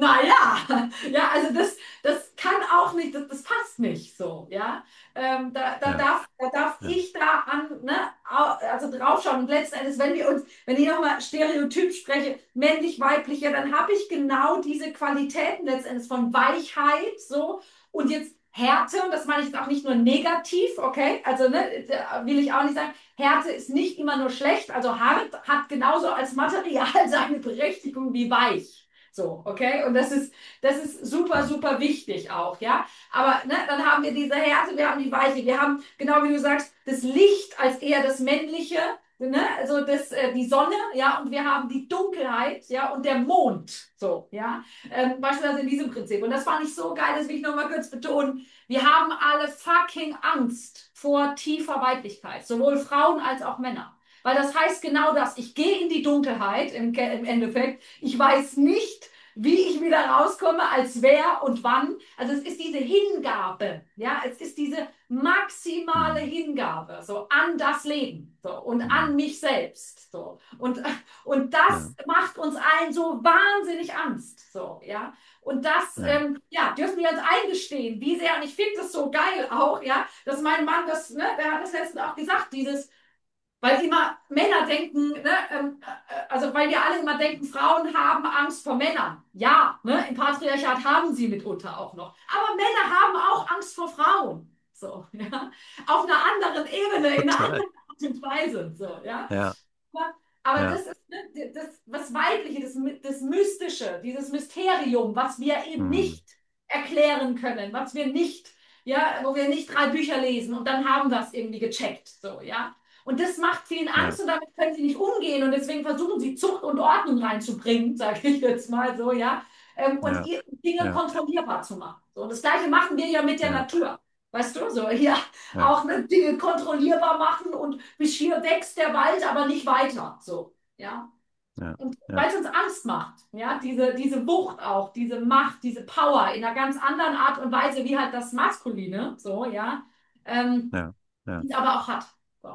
naja, ja, also das, das kann auch nicht, das, das passt nicht so, ja. Ähm, da, da ja, darf, da darf ja, ich da an, ne, au- also draufschauen. Und letzten Endes, wenn wir uns, wenn ich nochmal Stereotyp spreche, männlich, weiblich, ja, dann habe ich genau diese Qualitäten letztendlich von Weichheit, so, und jetzt Härte, und das meine ich jetzt auch nicht nur negativ, okay? Also, ne, da will ich auch nicht sagen, Härte ist nicht immer nur schlecht, also hart hat genauso als Material seine Berechtigung wie weich. So, okay? Und das ist, das ist super, ja, super wichtig auch, ja? Aber ne, dann haben wir diese Härte, wir haben die Weiche, wir haben, genau wie du sagst, das Licht als eher das Männliche, ne? Also das, äh, die Sonne, ja, und wir haben die Dunkelheit, ja, und der Mond, so, ja, ähm, beispielsweise in diesem Prinzip. Und das fand ich so geil, das will ich nochmal kurz betonen. Wir haben alle fucking Angst vor tiefer Weiblichkeit, sowohl Frauen als auch Männer. Weil das heißt genau das, ich gehe in die Dunkelheit im, im Endeffekt, ich weiß nicht, wie ich wieder rauskomme, als wer und wann. Also es ist diese Hingabe, ja, es ist diese maximale mhm, Hingabe, so an das Leben, so und mhm, an mich selbst, so und und das ja, macht uns allen so wahnsinnig Angst, so ja. Und das, ja, ähm, ja, dürfen wir uns eingestehen, wie sehr, und ich finde das so geil auch, ja, dass mein Mann das, ne, der hat das letztens auch gesagt, dieses, weil immer Männer denken, ne, ähm, äh, also weil wir alle immer denken, Frauen haben Angst vor Männern. Ja, ne, im Patriarchat haben sie mitunter auch noch. Aber Männer haben auch Angst vor Frauen. So, ja. Auf einer anderen Ebene, in einer total, anderen Art und Weise. So, ja. ja, Aber, aber ja, das ist ne, das, was Weibliche, das, das Mystische, dieses Mysterium, was wir eben mhm, nicht erklären können, was wir nicht, ja, wo wir nicht drei Bücher lesen und dann haben wir es irgendwie gecheckt. So, ja. Und das macht vielen ja, Angst und damit können sie nicht umgehen und deswegen versuchen sie Zucht und Ordnung reinzubringen, sage ich jetzt mal so, ja, ähm, und ja, ihr Dinge ja, kontrollierbar zu machen. So, und das Gleiche machen wir ja mit der ja, Natur. Weißt du, so hier ja, auch ne, Dinge kontrollierbar machen und bis hier wächst der Wald, aber nicht weiter. So, ja. ja, Und ja, weil es uns Angst macht, ja, diese, diese Wucht auch, diese Macht, diese Power in einer ganz anderen Art und Weise, wie halt das Maskuline, so, ja, ähm, ja, ja. die es aber auch hat. So,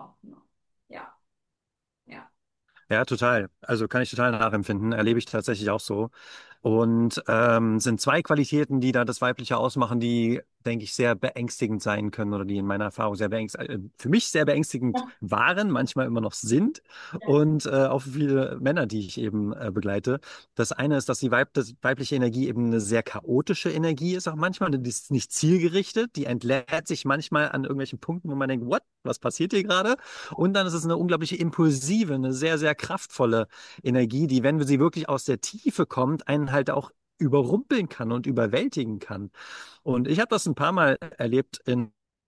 ja, ja. Ja, total. Also kann ich total nachempfinden. Erlebe ich tatsächlich auch so. Und ähm, sind zwei Qualitäten, die da das Weibliche ausmachen, die, denke ich, sehr beängstigend sein können oder die in meiner Erfahrung sehr beängstigend, äh, für mich sehr beängstigend Ja, waren, manchmal immer noch sind ja, und äh, auch für viele Männer, die ich eben äh, begleite. Das eine ist, dass die Weib das weibliche Energie eben eine sehr chaotische Energie ist, auch manchmal. Die ist nicht zielgerichtet, die entlädt sich manchmal an irgendwelchen Punkten, wo man denkt, what, was passiert hier gerade? Und dann ist es eine unglaubliche impulsive, eine sehr, sehr kraftvolle Energie, die, wenn sie wirklich aus der Tiefe kommt, einen halt auch überrumpeln kann und überwältigen kann. Und ich habe das ein paar Mal erlebt in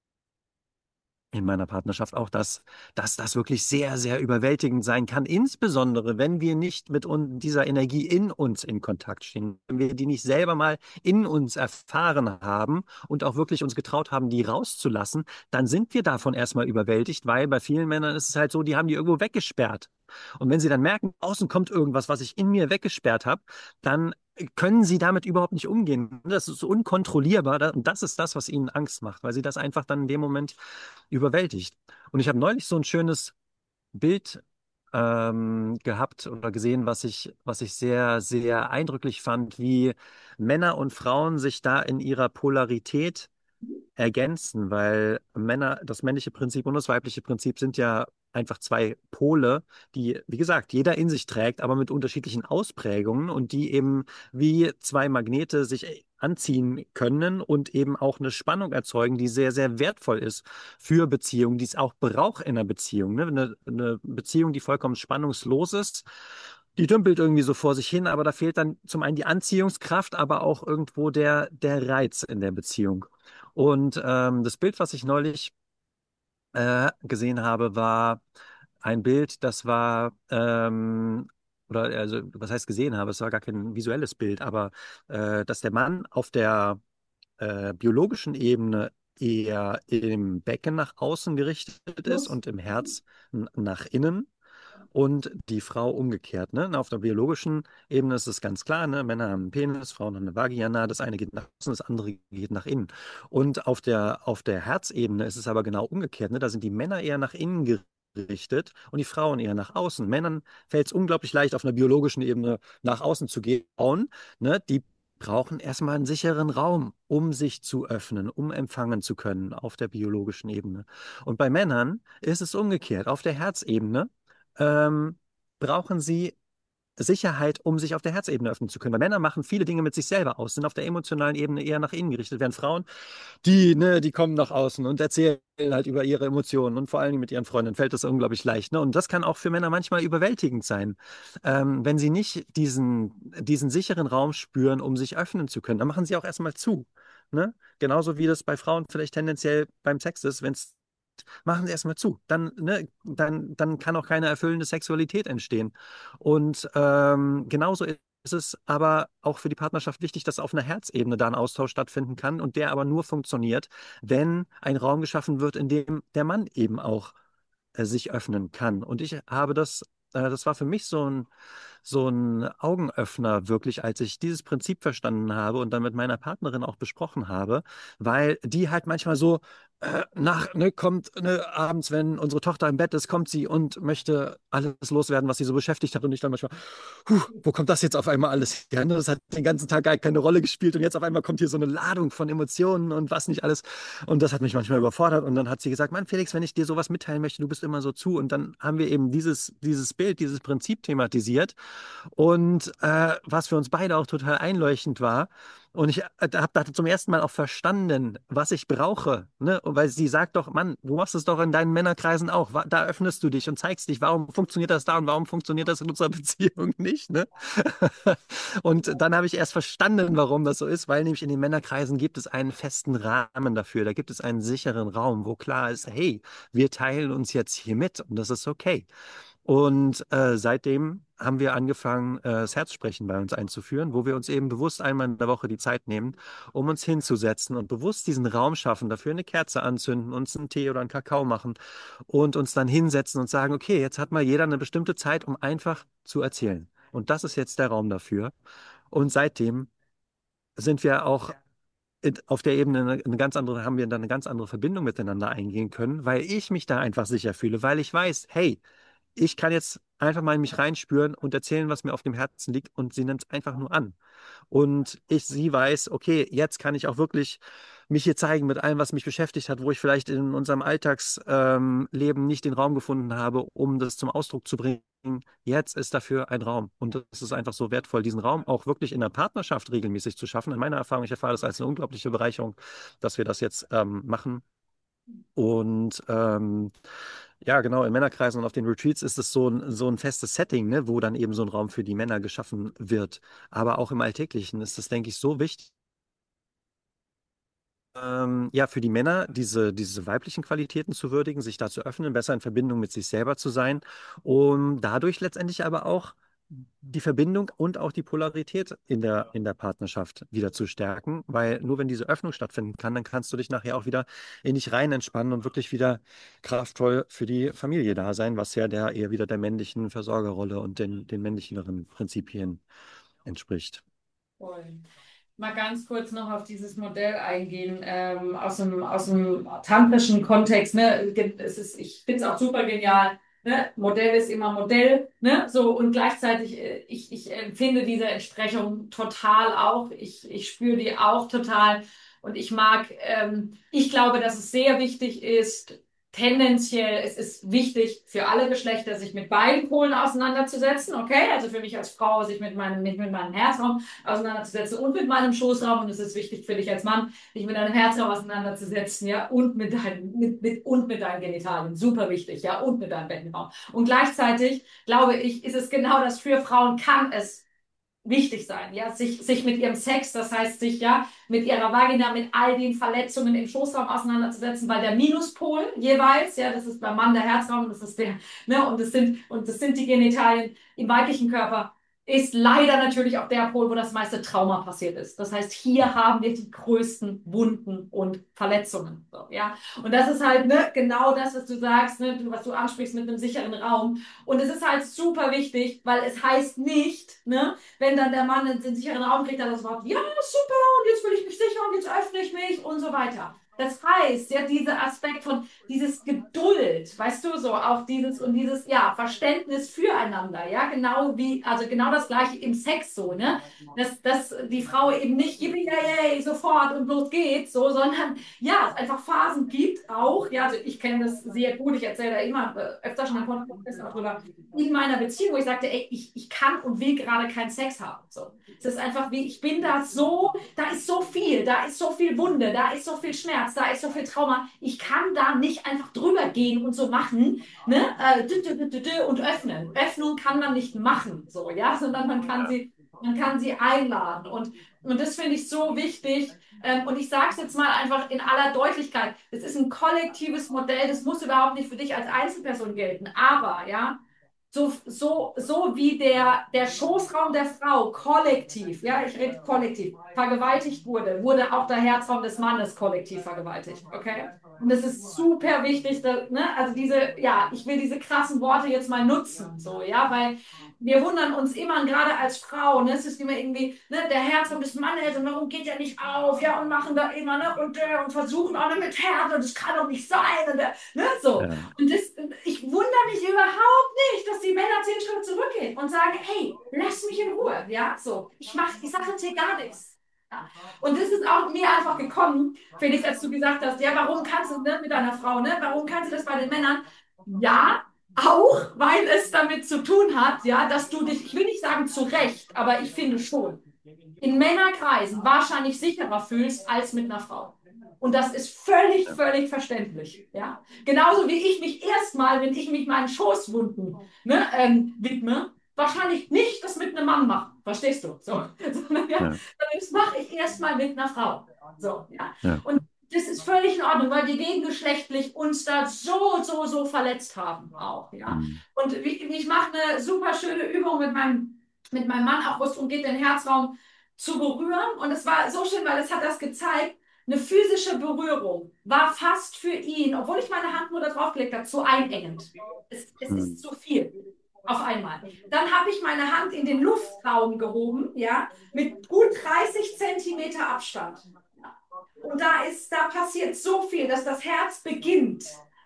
in meiner Partnerschaft auch, dass, dass das wirklich sehr, sehr überwältigend sein kann, insbesondere wenn wir nicht mit un dieser Energie in uns in Kontakt stehen, wenn wir die nicht selber mal in uns erfahren haben und auch wirklich uns getraut haben, die rauszulassen, dann sind wir davon erstmal überwältigt, weil bei vielen Männern ist es halt so, die haben die irgendwo weggesperrt. Und wenn sie dann merken, außen kommt irgendwas, was ich in mir weggesperrt habe, dann können sie damit überhaupt nicht umgehen. Das ist so unkontrollierbar und das ist das, was ihnen Angst macht, weil sie das einfach dann in dem Moment überwältigt. Und ich habe neulich so ein schönes Bild ähm, gehabt oder gesehen, was ich, was ich sehr, sehr eindrücklich fand, wie Männer und Frauen sich da in ihrer Polarität ergänzen, weil Männer, das männliche Prinzip und das weibliche Prinzip sind ja einfach zwei Pole, die, wie gesagt, jeder in sich trägt, aber mit unterschiedlichen Ausprägungen und die eben wie zwei Magnete sich anziehen können und eben auch eine Spannung erzeugen, die sehr, sehr wertvoll ist für Beziehungen, die es auch braucht in einer Beziehung. Ne? Eine, eine Beziehung, die vollkommen spannungslos ist, die dümpelt irgendwie so vor sich hin, aber da fehlt dann zum einen die Anziehungskraft, aber auch irgendwo der, der Reiz in der Beziehung. Und ähm, das Bild, was ich neulich äh, gesehen habe, war ein Bild, das war, ähm, oder also, was heißt gesehen habe, es war gar kein visuelles Bild, aber äh, dass der Mann auf der äh, biologischen Ebene eher im Becken nach außen gerichtet ist Plus. und im Herz n- nach innen. Und die Frau umgekehrt, ne? Auf der biologischen Ebene ist es ganz klar, ne? Männer haben einen Penis, Frauen haben eine Vagina, das eine geht nach außen, das andere geht nach innen. Und auf der, auf der Herzebene ist es aber genau umgekehrt, ne? Da sind die Männer eher nach innen gerichtet und die Frauen eher nach außen. Männern fällt es unglaublich leicht, auf einer biologischen Ebene nach außen zu gehen. Frauen, ne? Die brauchen erstmal einen sicheren Raum, um sich zu öffnen, um empfangen zu können auf der biologischen Ebene. Und bei Männern ist es umgekehrt. Auf der Herzebene ähm, brauchen sie Sicherheit, um sich auf der Herzebene öffnen zu können. Weil Männer machen viele Dinge mit sich selber aus, sind auf der emotionalen Ebene eher nach innen gerichtet, während Frauen, die, ne, die kommen nach außen und erzählen halt über ihre Emotionen und vor allen Dingen mit ihren Freunden fällt das unglaublich leicht. Ne? Und das kann auch für Männer manchmal überwältigend sein, ähm, wenn sie nicht diesen, diesen sicheren Raum spüren, um sich öffnen zu können. Dann machen sie auch erstmal zu. Ne? Genauso wie das bei Frauen vielleicht tendenziell beim Sex ist, wenn es machen Sie erstmal zu. Dann, ne, dann, dann kann auch keine erfüllende Sexualität entstehen. Und ähm, genauso ist es aber auch für die Partnerschaft wichtig, dass auf einer Herzebene da ein Austausch stattfinden kann und der aber nur funktioniert, wenn ein Raum geschaffen wird, in dem der Mann eben auch äh, sich öffnen kann. Und ich habe das, äh, das war für mich so ein, so ein Augenöffner wirklich, als ich dieses Prinzip verstanden habe und dann mit meiner Partnerin auch besprochen habe, weil die halt manchmal so äh, nach, ne, kommt ne, abends, wenn unsere Tochter im Bett ist, kommt sie und möchte alles loswerden, was sie so beschäftigt hat und ich dann manchmal, puh, wo kommt das jetzt auf einmal alles her? Ne? Das hat den ganzen Tag gar keine Rolle gespielt und jetzt auf einmal kommt hier so eine Ladung von Emotionen und was nicht alles. Und das hat mich manchmal überfordert. Und dann hat sie gesagt, Mann, Felix, wenn ich dir sowas mitteilen möchte, du bist immer so zu. Und dann haben wir eben dieses, dieses Bild, dieses Prinzip thematisiert. Und äh, was für uns beide auch total einleuchtend war. Und ich äh, habe da zum ersten Mal auch verstanden, was ich brauche. Ne? Und weil sie sagt doch, Mann, du machst es doch in deinen Männerkreisen auch. Wa- Da öffnest du dich und zeigst dich. Warum funktioniert das da und warum funktioniert das in unserer Beziehung nicht? Ne? Und dann habe ich erst verstanden, warum das so ist, weil nämlich in den Männerkreisen gibt es einen festen Rahmen dafür. Da gibt es einen sicheren Raum, wo klar ist, hey, wir teilen uns jetzt hier mit und das ist okay. Und äh, seitdem haben wir angefangen, äh, das Herzsprechen bei uns einzuführen, wo wir uns eben bewusst einmal in der Woche die Zeit nehmen, um uns hinzusetzen und bewusst diesen Raum schaffen, dafür eine Kerze anzünden, uns einen Tee oder einen Kakao machen und uns dann hinsetzen und sagen, okay, jetzt hat mal jeder eine bestimmte Zeit, um einfach zu erzählen. Und das ist jetzt der Raum dafür. Und seitdem sind wir auch in- auf der Ebene eine, eine ganz andere, haben wir dann eine ganz andere Verbindung miteinander eingehen können, weil ich mich da einfach sicher fühle, weil ich weiß, hey, ich kann jetzt einfach mal in mich reinspüren und erzählen, was mir auf dem Herzen liegt und sie nimmt es einfach nur an. Und ich, sie weiß, okay, jetzt kann ich auch wirklich mich hier zeigen mit allem, was mich beschäftigt hat, wo ich vielleicht in unserem Alltagsleben ähm, Leben nicht den Raum gefunden habe, um das zum Ausdruck zu bringen. Jetzt ist dafür ein Raum. Und das ist einfach so wertvoll, diesen Raum auch wirklich in der Partnerschaft regelmäßig zu schaffen. In meiner Erfahrung, ich erfahre das als eine unglaubliche Bereicherung, dass wir das jetzt ähm, machen. Und ähm, ja, genau, in Männerkreisen und auf den Retreats ist es so ein, so ein festes Setting, ne, wo dann eben so ein Raum für die Männer geschaffen wird. Aber auch im Alltäglichen ist es, denke ich, so wichtig, ähm, ja, für die Männer diese, diese weiblichen Qualitäten zu würdigen, sich da zu öffnen, besser in Verbindung mit sich selber zu sein, um dadurch letztendlich aber auch die Verbindung und auch die Polarität in der, in der Partnerschaft wieder zu stärken, weil nur wenn diese Öffnung stattfinden kann, dann kannst du dich nachher auch wieder in dich rein entspannen und wirklich wieder kraftvoll für die Familie da sein, was ja der eher wieder der männlichen Versorgerrolle und den, den männlicheren Prinzipien entspricht. Voll. Mal ganz kurz noch auf dieses Modell eingehen, ähm, aus dem, aus dem tantrischen Kontext. Ne? Es ist, ich finde es auch super genial. Ne? Modell ist immer Modell. Ne? So, und gleichzeitig, äh, ich, ich empfinde diese Entsprechung total auch. Ich, ich spüre die auch total. Und ich mag, ähm, ich glaube, dass es sehr wichtig ist, tendenziell, es ist wichtig für alle Geschlechter, sich mit beiden Polen auseinanderzusetzen, okay? Also für mich als Frau, sich mit meinem, mit, mit meinem Herzraum auseinanderzusetzen und mit meinem Schoßraum. Und es ist wichtig für dich als Mann, dich mit deinem Herzraum auseinanderzusetzen, ja? Und mit deinen, mit, mit, und mit deinen Genitalien. Super wichtig, ja? Und mit deinem Beckenraum. Und gleichzeitig, glaube ich, ist es genau das für Frauen, kann es wichtig sein, ja, sich, sich mit ihrem Sex, das heißt, sich ja mit ihrer Vagina, mit all den Verletzungen im Schoßraum auseinanderzusetzen, weil der Minuspol jeweils, ja, das ist beim Mann der Herzraum, das ist der, ne, und das sind, und das sind die Genitalien im weiblichen Körper, ist leider natürlich auch der Pol, wo das meiste Trauma passiert ist. Das heißt, hier haben wir die größten Wunden und Verletzungen, so, ja. Und das ist halt, ne, genau das, was du sagst, ne, was du ansprichst mit einem sicheren Raum. Und es ist halt super wichtig, weil es heißt nicht, ne, wenn dann der Mann den, den sicheren Raum kriegt, dann das Wort, ja, super, und jetzt fühle ich mich sicher und jetzt öffne ich mich und so weiter. Das heißt, ja, dieser Aspekt von dieses Geduld, weißt du, so auch dieses und dieses, ja, Verständnis füreinander, ja, genau wie, also genau das Gleiche im Sex so, ne, dass, dass die Frau eben nicht, yippie, yay, sofort und los geht's, so, sondern, ja, es einfach Phasen gibt auch, ja, also ich kenne das sehr gut, ich erzähle da immer äh, öfter schon im Podcast auch drüber, in meiner Beziehung, wo ich sagte, ey, ich, ich kann und will gerade keinen Sex haben, so. Es ist einfach wie, ich bin da so, da ist so viel, da ist so viel Wunde, da ist so viel Schmerz, da ist so viel Trauma. Ich kann da nicht einfach drüber gehen und so machen, ne? Äh, dü, dü, dü, dü, dü, und öffnen. Öffnung kann man nicht machen, so, ja, sondern man kann sie, man kann sie einladen. Und, und das finde ich so wichtig. Ähm, und ich sage es jetzt mal einfach in aller Deutlichkeit. Das ist ein kollektives Modell, das muss überhaupt nicht für dich als Einzelperson gelten. Aber, ja, so, so, so wie der, der Schoßraum der Frau kollektiv, ja, ich rede kollektiv, vergewaltigt wurde, wurde auch der Herzraum des Mannes kollektiv vergewaltigt, okay? Und das ist super wichtig, dass, ne, also diese, ja, ich will diese krassen Worte jetzt mal nutzen, so, ja, weil wir wundern uns immer, gerade als Frau, ne, es ist immer irgendwie, ne, der Herzraum des Mannes und warum geht der nicht auf, ja, und machen da immer, ne, und, äh, und versuchen auch noch mit Herz und das kann doch nicht sein, und, äh, ne, so. Ja. Und das, ich wundere mich überhaupt nicht, dass die Männer zehn Schritte zurückgehen und sagen, hey, lass mich in Ruhe, ja, so, ich mach, ich sage jetzt hier gar nichts. Ja. Und das ist auch mir einfach gekommen, Felix, als du gesagt hast, ja, warum kannst du, ne, mit deiner Frau, ne, warum kannst du das bei den Männern? Ja, auch, weil es damit zu tun hat, ja, dass du dich, ich will nicht sagen zu Recht, aber ich finde schon, in Männerkreisen wahrscheinlich sicherer fühlst als mit einer Frau. Und das ist völlig, völlig verständlich. Ja? Genauso wie ich mich erstmal, wenn ich mich meinen Schoßwunden ne, ähm, widme, wahrscheinlich nicht das mit einem Mann mache. Verstehst du? So. Sondern, ja, Ja. das mache ich erstmal mit einer Frau. So, ja. Ja. Und das ist völlig in Ordnung, weil wir gegengeschlechtlich uns da so, so, so verletzt haben auch. Ja. Mhm. Und wie, ich mache eine super schöne Übung mit meinem, mit meinem Mann, auch wo es darum geht, den Herzraum zu berühren. Und es war so schön, weil es hat das gezeigt, eine physische Berührung war fast für ihn, obwohl ich meine Hand nur da draufgelegt habe, zu einengend. Es, es Mhm. ist zu viel auf einmal. Dann habe ich meine Hand in den Luftraum gehoben, ja, mit gut dreißig Zentimeter Abstand. Ja. Und da ist, da passiert so viel, dass das Herz beginnt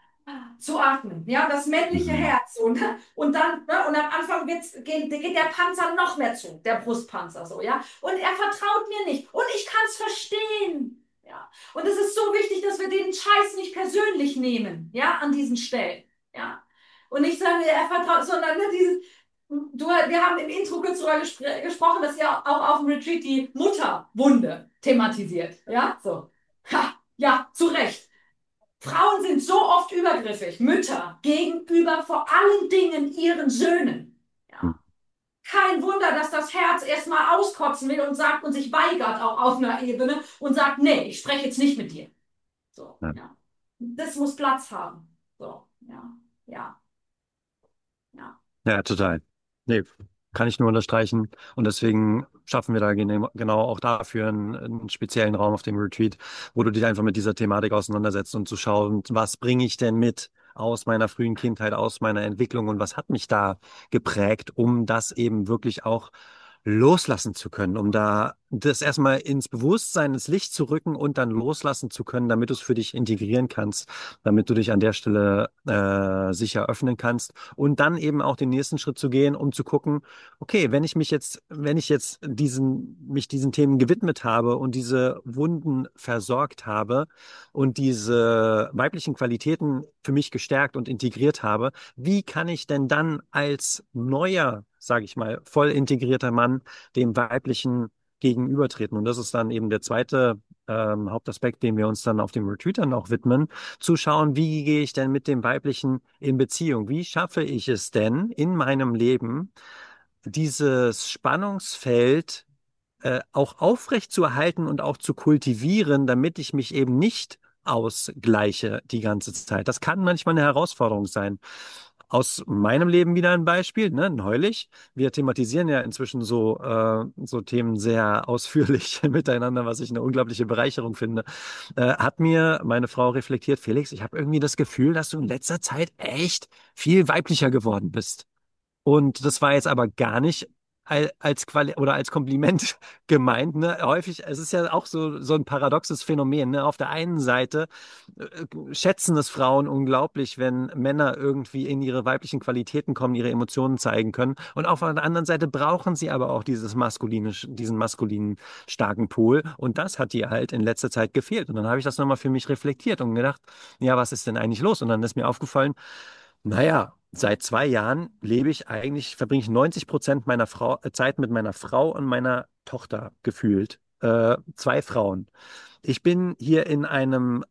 zu atmen, ja, das männliche Mhm. Herz. Und, und dann, ne, und am Anfang wird's, geht, geht der Panzer noch mehr zu, der Brustpanzer so, ja. Und er vertraut mir nicht. Und ich kann es verstehen. Ja. Und es ist so wichtig, dass wir den Scheiß nicht persönlich nehmen, ja, an diesen Stellen. Ja. Und nicht sagen, er vertraut, sondern ne, dieses, du, wir haben im Intro kurz darüber gespr gesprochen, dass ja auch auf dem Retreat die Mutterwunde thematisiert. Ja, so. Ha, ja, zu Recht. Frauen sind so oft übergriffig, Mütter, gegenüber vor allen Dingen ihren Söhnen. Mhm. Ja. Kein Wunder, dass das Herz erstmal auskotzen will und sagt und sich weigert auch auf einer Ebene und sagt, nee, ich spreche jetzt nicht mit dir. So, Ja. ja. Das muss Platz haben. So, ja, ja, ja. Ja, total. Nee, kann ich nur unterstreichen. Und deswegen schaffen wir da gene- genau auch dafür einen, einen speziellen Raum auf dem Retreat, wo du dich einfach mit dieser Thematik auseinandersetzt und zu schauen, was bringe ich denn mit aus meiner frühen Kindheit, aus meiner Entwicklung und was hat mich da geprägt, um das eben wirklich auch loslassen zu können, um da das erstmal ins Bewusstsein, ins Licht zu rücken und dann loslassen zu können, damit du es für dich integrieren kannst, damit du dich an der Stelle äh, sicher öffnen kannst und dann eben auch den nächsten Schritt zu gehen, um zu gucken, okay, wenn ich mich jetzt, wenn ich jetzt diesen, mich diesen Themen gewidmet habe und diese Wunden versorgt habe und diese weiblichen Qualitäten für mich gestärkt und integriert habe, wie kann ich denn dann als neuer, sage ich mal, voll integrierter Mann dem weiblichen gegenübertreten? Und das ist dann eben der zweite ähm, Hauptaspekt, dem wir uns dann auf dem Retreat dann auch widmen, zu schauen, wie gehe ich denn mit dem Weiblichen in Beziehung? Wie schaffe ich es denn in meinem Leben, dieses Spannungsfeld äh, auch aufrecht zu erhalten und auch zu kultivieren, damit ich mich eben nicht ausgleiche die ganze Zeit. Das kann manchmal eine Herausforderung sein. Aus meinem Leben wieder ein Beispiel, ne, neulich. Wir thematisieren ja inzwischen so, äh, so Themen sehr ausführlich miteinander, was ich eine unglaubliche Bereicherung finde. Äh, hat mir meine Frau reflektiert, Felix, ich habe irgendwie das Gefühl, dass du in letzter Zeit echt viel weiblicher geworden bist. Und das war jetzt aber gar nicht al- als Quali oder als Kompliment gemeint, ne? Häufig, es ist ja auch so, so ein paradoxes Phänomen, ne? Auf der einen Seite äh, schätzen es Frauen unglaublich, wenn Männer irgendwie in ihre weiblichen Qualitäten kommen, ihre Emotionen zeigen können. Und auf der anderen Seite brauchen sie aber auch dieses maskuline, diesen maskulinen starken Pol. Und das hat dir halt in letzter Zeit gefehlt. Und dann habe ich das nochmal für mich reflektiert und gedacht, ja, was ist denn eigentlich los? Und dann ist mir aufgefallen, naja, seit zwei Jahren lebe ich eigentlich, verbringe ich neunzig Prozent meiner Frau, äh, Zeit mit meiner Frau und meiner Tochter gefühlt. Äh, zwei Frauen. Ich bin hier in einem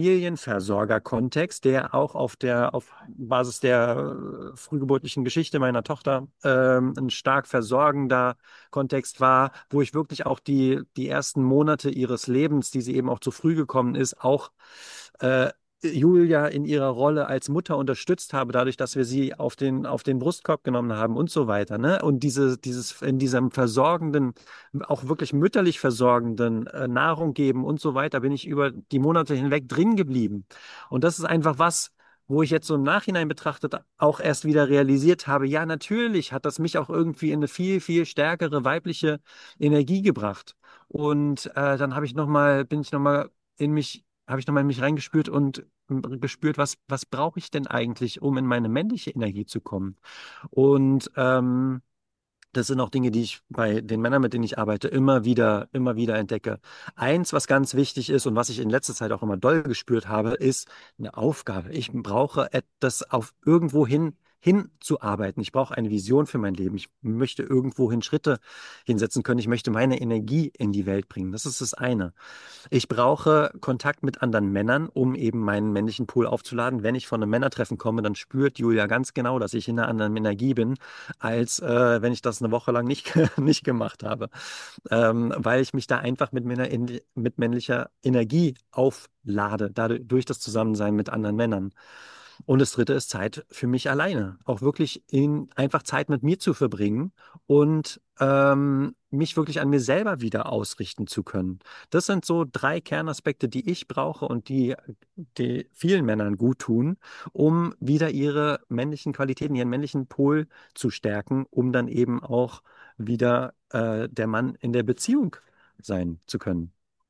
Familienversorger-Kontext, der auch auf der, auf Basis der äh, frühgeburtlichen Geschichte meiner Tochter ähm, ein stark versorgender Kontext war, wo ich wirklich auch die, die ersten Monate ihres Lebens, die sie eben auch zu früh gekommen ist, auch äh, Julia in ihrer Rolle als Mutter unterstützt habe, dadurch, dass wir sie auf den, auf den Brustkorb genommen haben und so weiter, ne? Und diese, dieses, in diesem versorgenden, auch wirklich mütterlich versorgenden äh, Nahrung geben und so weiter, bin ich über die Monate hinweg drin geblieben. Und das ist einfach was, wo ich jetzt so im Nachhinein betrachtet auch erst wieder realisiert habe, ja, natürlich hat das mich auch irgendwie in eine viel, viel stärkere weibliche Energie gebracht. Und äh, dann habe ich noch mal, bin ich noch mal in mich habe ich nochmal in mich reingespürt und gespürt, was, was brauche ich denn eigentlich, um in meine männliche Energie zu kommen? Und ähm, das sind auch Dinge, die ich bei den Männern, mit denen ich arbeite, immer wieder, immer wieder entdecke. Eins, was ganz wichtig ist und was ich in letzter Zeit auch immer doll gespürt habe, ist eine Aufgabe. Ich brauche etwas auf irgendwo hin hinzuarbeiten. Ich brauche eine Vision für mein Leben. Ich möchte irgendwohin Schritte hinsetzen können. Ich möchte meine Energie in die Welt bringen. Das ist das eine. Ich brauche Kontakt mit anderen Männern, um eben meinen männlichen Pool aufzuladen. Wenn ich von einem Männertreffen komme, dann spürt Julia ganz genau, dass ich in einer anderen Energie bin, als äh, wenn ich das eine Woche lang nicht, nicht gemacht habe. Ähm, weil ich mich da einfach mit, Männer mit männlicher Energie auflade, dadurch durch das Zusammensein mit anderen Männern. Und das dritte ist Zeit für mich alleine. Auch wirklich in, einfach Zeit mit mir zu verbringen und ähm, mich wirklich an mir selber wieder ausrichten zu können. Das sind so drei Kernaspekte, die ich brauche und die, die vielen Männern gut tun, um wieder ihre männlichen Qualitäten, ihren männlichen Pol zu stärken, um dann eben auch wieder äh, der Mann in der Beziehung sein zu können.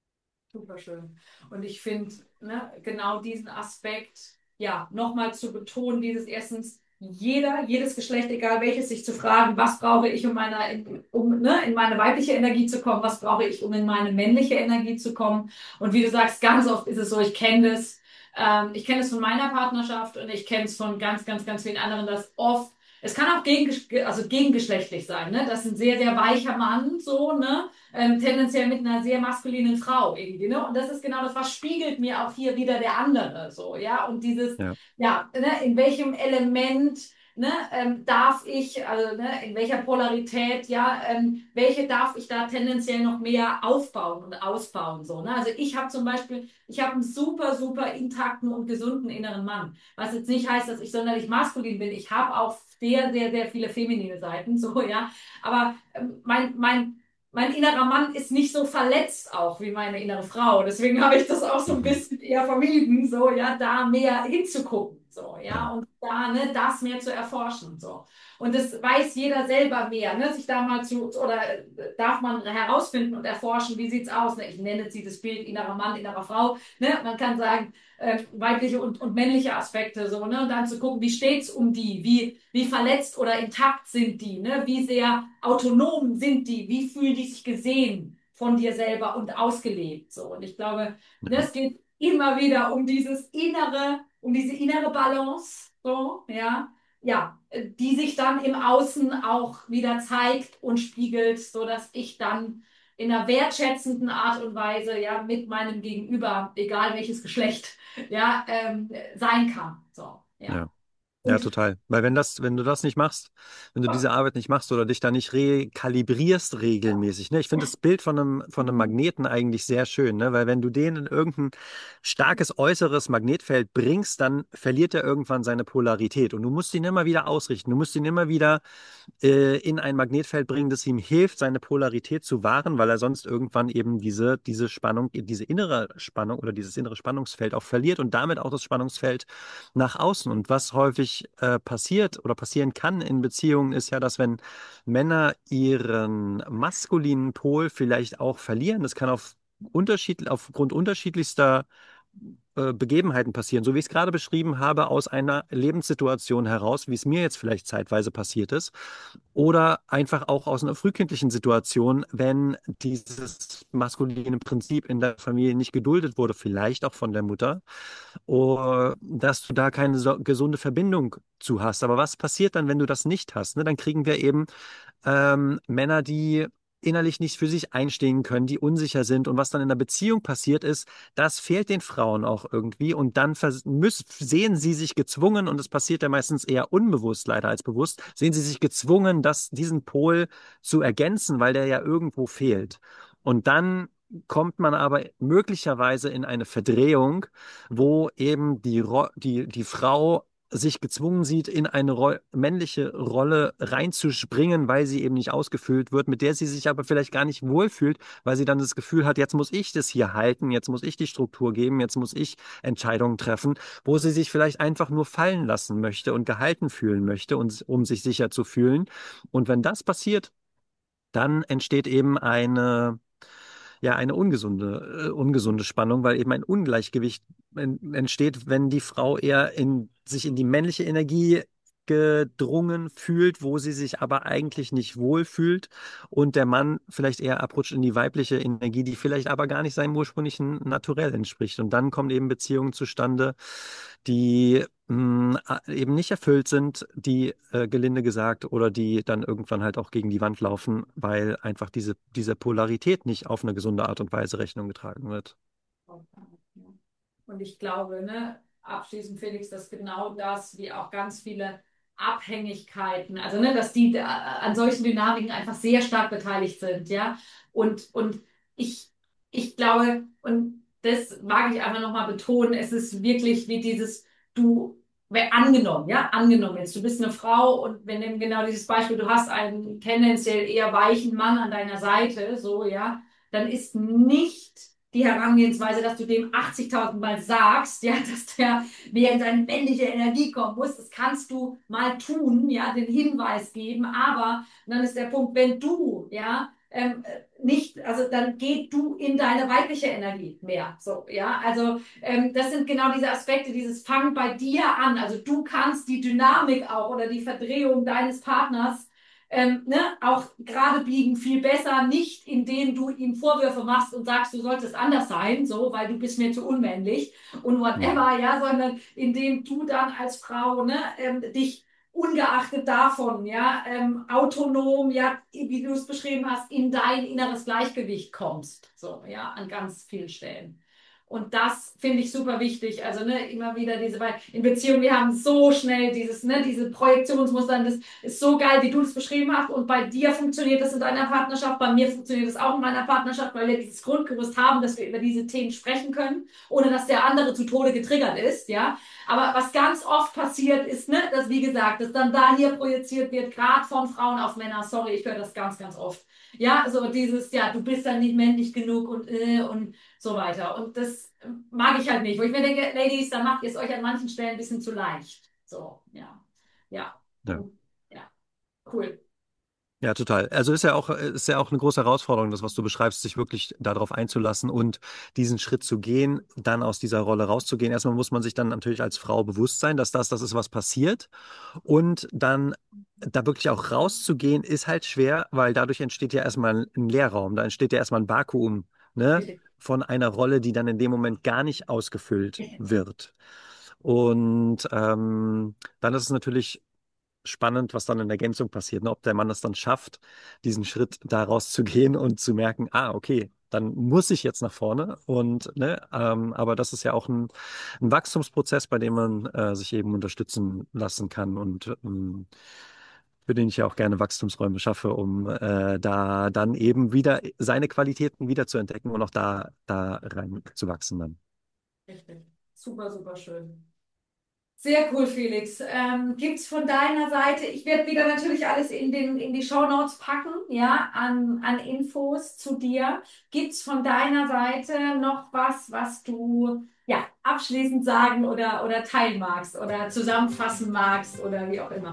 Super schön. Und ich finde, ne, genau diesen Aspekt, ja, nochmal zu betonen, dieses erstens, jeder, jedes Geschlecht, egal welches, sich zu fragen, was brauche ich, um, meiner, um ne, in meine weibliche Energie zu kommen, was brauche ich, um in meine männliche Energie zu kommen. Und wie du sagst, ganz oft ist es so, ich kenne das, ähm, ich kenne es von meiner Partnerschaft und ich kenne es von ganz, ganz, ganz vielen anderen, dass oft, es kann auch gegen, also gegengeschlechtlich sein, ne? Das ist ein sehr, sehr weicher Mann, so, ne? Ähm, tendenziell mit einer sehr maskulinen Frau irgendwie, ne? Und das ist genau das, was spiegelt mir auch hier wieder der andere, so, ja? Und dieses, Ja. ja, ne, in welchem Element, ne, ähm, darf ich, also, ne, in welcher Polarität, ja, ähm, welche darf ich da tendenziell noch mehr aufbauen und ausbauen, so, ne? Also ich habe zum Beispiel, ich habe einen super, super intakten und gesunden inneren Mann, was jetzt nicht heißt, dass ich sonderlich maskulin bin. Ich habe auch sehr, sehr, sehr viele feminine Seiten, so, ja. Aber ähm, mein, mein mein innerer Mann ist nicht so verletzt auch wie meine innere Frau. Deswegen habe ich das auch so ein Mhm. bisschen eher vermieden, so, ja, da mehr hinzugucken. So, Ja, ja, und da, ne, das mehr zu erforschen. So. Und das weiß jeder selber mehr, ne, sich da mal zu, oder äh, darf man herausfinden und erforschen, wie sieht's aus? Ne? Ich nenne sie das Bild innerer Mann, innerer Frau. Ne? Man kann sagen, äh, weibliche und, und männliche Aspekte, so, ne? Und dann zu gucken, wie steht's um die, wie, wie verletzt oder intakt sind die, ne? Wie sehr autonom sind die, wie fühlen die sich gesehen von dir selber und ausgelebt. So. Und ich glaube, ne, ja, es geht immer wieder um dieses innere, um diese innere Balance, so, ja, ja, äh, die sich dann im Außen auch wieder zeigt und spiegelt, so dass ich dann in einer wertschätzenden Art und Weise, ja, mit meinem Gegenüber, egal welches Geschlecht, ja, ähm, sein kann, so, ja. ja. Ja, Und total. Weil wenn das, wenn du das nicht machst, wenn du diese Arbeit nicht machst oder dich da nicht rekalibrierst regelmäßig, ne? Ich finde das Bild von einem, von einem Magneten eigentlich sehr schön, ne? Weil wenn du den in irgendein starkes äußeres Magnetfeld bringst, dann verliert er irgendwann seine Polarität. Und du musst ihn immer wieder ausrichten. Du musst ihn immer wieder äh, in ein Magnetfeld bringen, das ihm hilft, seine Polarität zu wahren, weil er sonst irgendwann eben diese, diese Spannung, diese innere Spannung oder dieses innere Spannungsfeld auch verliert und damit auch das Spannungsfeld nach außen. Und was häufig äh, passiert oder passieren kann in Beziehungen, ist ja, dass wenn Männer ihren maskulinen Pol vielleicht auch verlieren, das kann auf Unterschied, aufgrund unterschiedlichster äh, Begebenheiten passieren, so wie ich es gerade beschrieben habe, aus einer Lebenssituation heraus, wie es mir jetzt vielleicht zeitweise passiert ist, oder einfach auch aus einer frühkindlichen Situation, wenn dieses maskuline Prinzip in der Familie nicht geduldet wurde, vielleicht auch von der Mutter, oh, dass du da keine so gesunde Verbindung zu hast. Aber was passiert dann, wenn du das nicht hast? Ne? Dann kriegen wir eben ähm, Männer, die innerlich nicht für sich einstehen können, die unsicher sind. Und was dann in der Beziehung passiert ist, das fehlt den Frauen auch irgendwie. Und dann vers- müssen, sehen sie sich gezwungen, und es passiert ja meistens eher unbewusst leider als bewusst, sehen sie sich gezwungen, das, diesen Pol zu ergänzen, weil der ja irgendwo fehlt. Und dann kommt man aber möglicherweise in eine Verdrehung, wo eben die, Ro die, die Frau sich gezwungen sieht, in eine Ro männliche Rolle reinzuspringen, weil sie eben nicht ausgefüllt wird, mit der sie sich aber vielleicht gar nicht wohlfühlt, weil sie dann das Gefühl hat, jetzt muss ich das hier halten, jetzt muss ich die Struktur geben, jetzt muss ich Entscheidungen treffen, wo sie sich vielleicht einfach nur fallen lassen möchte und gehalten fühlen möchte, und, um sich sicher zu fühlen. Und wenn das passiert, dann entsteht eben eine ja, eine ungesunde, äh, ungesunde Spannung, weil eben ein Ungleichgewicht en- entsteht, wenn die Frau eher in, sich in die männliche Energie gedrungen fühlt, wo sie sich aber eigentlich nicht wohl fühlt, und der Mann vielleicht eher abrutscht in die weibliche Energie, die vielleicht aber gar nicht seinem ursprünglichen Naturell entspricht. Und dann kommen eben Beziehungen zustande, die mh, eben nicht erfüllt sind, die äh, gelinde gesagt, oder die dann irgendwann halt auch gegen die Wand laufen, weil einfach diese, diese Polarität nicht auf eine gesunde Art und Weise Rechnung getragen wird. Und ich glaube, ne, abschließend, Felix, dass genau das, wie auch ganz viele Abhängigkeiten, also ne, dass die da an solchen Dynamiken einfach sehr stark beteiligt sind, ja. Und, und ich, ich glaube, und das mag ich einfach nochmal betonen, es ist wirklich wie dieses, du, wer- angenommen, ja, angenommen jetzt, du bist eine Frau und wir nehmen genau dieses Beispiel, du hast einen tendenziell eher weichen Mann an deiner Seite, so, ja, dann ist nicht die Herangehensweise, dass du dem achtzigtausend Mal sagst, ja, dass der mehr in seine männliche Energie kommen muss. Das kannst du mal tun, ja, den Hinweis geben. Aber dann ist der Punkt, wenn du, ja, ähm, nicht, also dann geh du in deine weibliche Energie mehr. So, ja, also ähm, das sind genau diese Aspekte, dieses Fang bei dir an. Also du kannst die Dynamik auch oder die Verdrehung deines Partners ähm, ne, auch gerade biegen viel besser, nicht indem du ihm Vorwürfe machst und sagst, du solltest anders sein, so, weil du bist mir zu unmännlich und Mhm. whatever, ja, sondern indem du dann als Frau, ne, ähm, dich ungeachtet davon, ja, ähm, autonom, ja, wie du es beschrieben hast, in dein inneres Gleichgewicht kommst, so, ja, an ganz vielen Stellen. Und das finde ich super wichtig. Also, ne, immer wieder diese, weil in Beziehungen, wir haben so schnell dieses, ne, diese Projektionsmuster, das ist so geil, wie du es beschrieben hast. Und bei dir funktioniert das in deiner Partnerschaft, bei mir funktioniert das auch in meiner Partnerschaft, weil wir dieses Grundgerüst haben, dass wir über diese Themen sprechen können, ohne dass der andere zu Tode getriggert ist, ja. Aber was ganz oft passiert ist, ne, dass, wie gesagt, dass dann da hier projiziert wird, gerade von Frauen auf Männer. Sorry, ich höre das ganz, ganz oft. Ja, so dieses, ja, du bist dann nicht männlich genug und, äh, und so weiter. Und das mag ich halt nicht. Wo ich mir denke, Ladies, da macht ihr es euch an manchen Stellen ein bisschen zu leicht. So, ja. Ja. Ja. Und, ja, cool. Ja, total. Also ist ja auch, ist ja auch eine große Herausforderung, das, was du beschreibst, sich wirklich darauf einzulassen und diesen Schritt zu gehen, dann aus dieser Rolle rauszugehen. Erstmal muss man sich dann natürlich als Frau bewusst sein, dass das, das ist, was passiert. Und dann da wirklich auch rauszugehen, ist halt schwer, weil dadurch entsteht ja erstmal ein Leerraum, da entsteht ja erstmal ein Vakuum, ne, Richtig. von einer Rolle, die dann in dem Moment gar nicht ausgefüllt wird. Und ähm, dann ist es natürlich spannend, was dann in der Ergänzung passiert, ne? Ob der Mann es dann schafft, diesen Schritt da rauszugehen und zu merken, ah, okay, dann muss ich jetzt nach vorne. Und ne, ähm, aber das ist ja auch ein, ein Wachstumsprozess, bei dem man äh, sich eben unterstützen lassen kann und ähm, für den ich ja auch gerne Wachstumsräume schaffe, um äh, da dann eben wieder seine Qualitäten wieder zu entdecken und auch da, da rein zu wachsen dann. Richtig. Super, super schön. Sehr cool, Felix. Ähm, gibt es von deiner Seite, ich werde wieder natürlich alles in den, in die Shownotes packen, ja, an, an Infos zu dir. Gibt es von deiner Seite noch was, was du ja, abschließend sagen oder, oder teilen magst oder zusammenfassen magst oder wie auch immer?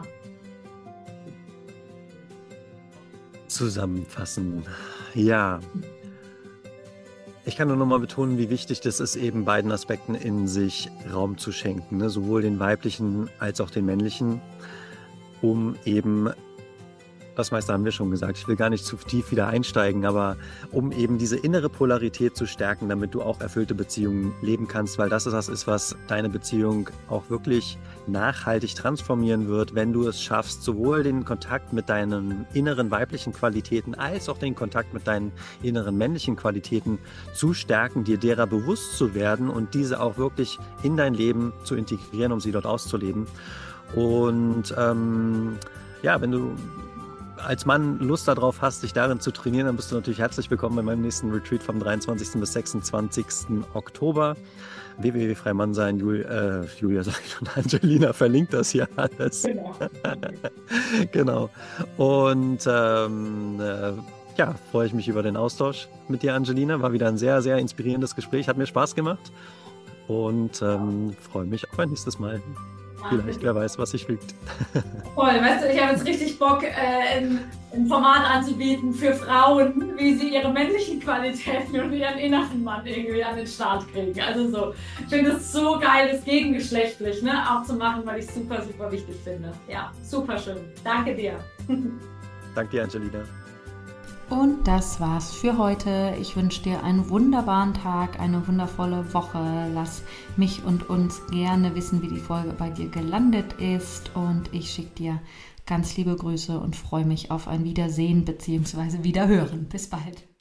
Zusammenfassen. Ja. Ich kann nur noch mal betonen, wie wichtig das ist, eben beiden Aspekten in sich Raum zu schenken, ne? Sowohl den weiblichen als auch den männlichen, um eben, das meiste haben wir schon gesagt, ich will gar nicht zu tief wieder einsteigen, aber um eben diese innere Polarität zu stärken, damit du auch erfüllte Beziehungen leben kannst, weil das ist das ist, was deine Beziehung auch wirklich nachhaltig transformieren wird, wenn du es schaffst, sowohl den Kontakt mit deinen inneren weiblichen Qualitäten als auch den Kontakt mit deinen inneren männlichen Qualitäten zu stärken, dir derer bewusst zu werden und diese auch wirklich in dein Leben zu integrieren, um sie dort auszuleben. Und ähm, ja, wenn du als Mann Lust darauf hast, dich darin zu trainieren, dann bist du natürlich herzlich willkommen bei meinem nächsten Retreat vom dreiundzwanzigsten bis sechsundzwanzigsten Oktober. w w w punkt frei mann sein, Jul, äh, Julia sag ich schon, Angelina verlinkt das hier alles. Genau. Genau. Und ähm, äh, ja, freue ich mich über den Austausch mit dir, Angelina. War wieder ein sehr, sehr inspirierendes Gespräch. Hat mir Spaß gemacht. Und ähm, freue mich auf ein nächstes Mal. Vielleicht, wer weiß, was sich fügt. Voll, weißt du, ich habe jetzt richtig Bock, äh, ein, ein Format anzubieten für Frauen, wie sie ihre männlichen Qualitäten und ihren inneren Mann irgendwie an den Start kriegen. Also so, ich finde es so geil, das gegengeschlechtlich, ne, auch zu machen, weil ich es super, super wichtig finde. Ja, super schön. Danke dir. Danke dir, Angelina. Und das war's für heute. Ich wünsche dir einen wunderbaren Tag, eine wundervolle Woche. Lass mich und uns gerne wissen, wie die Folge bei dir gelandet ist. Und ich schicke dir ganz liebe Grüße und freue mich auf ein Wiedersehen bzw. Wiederhören. Bis bald.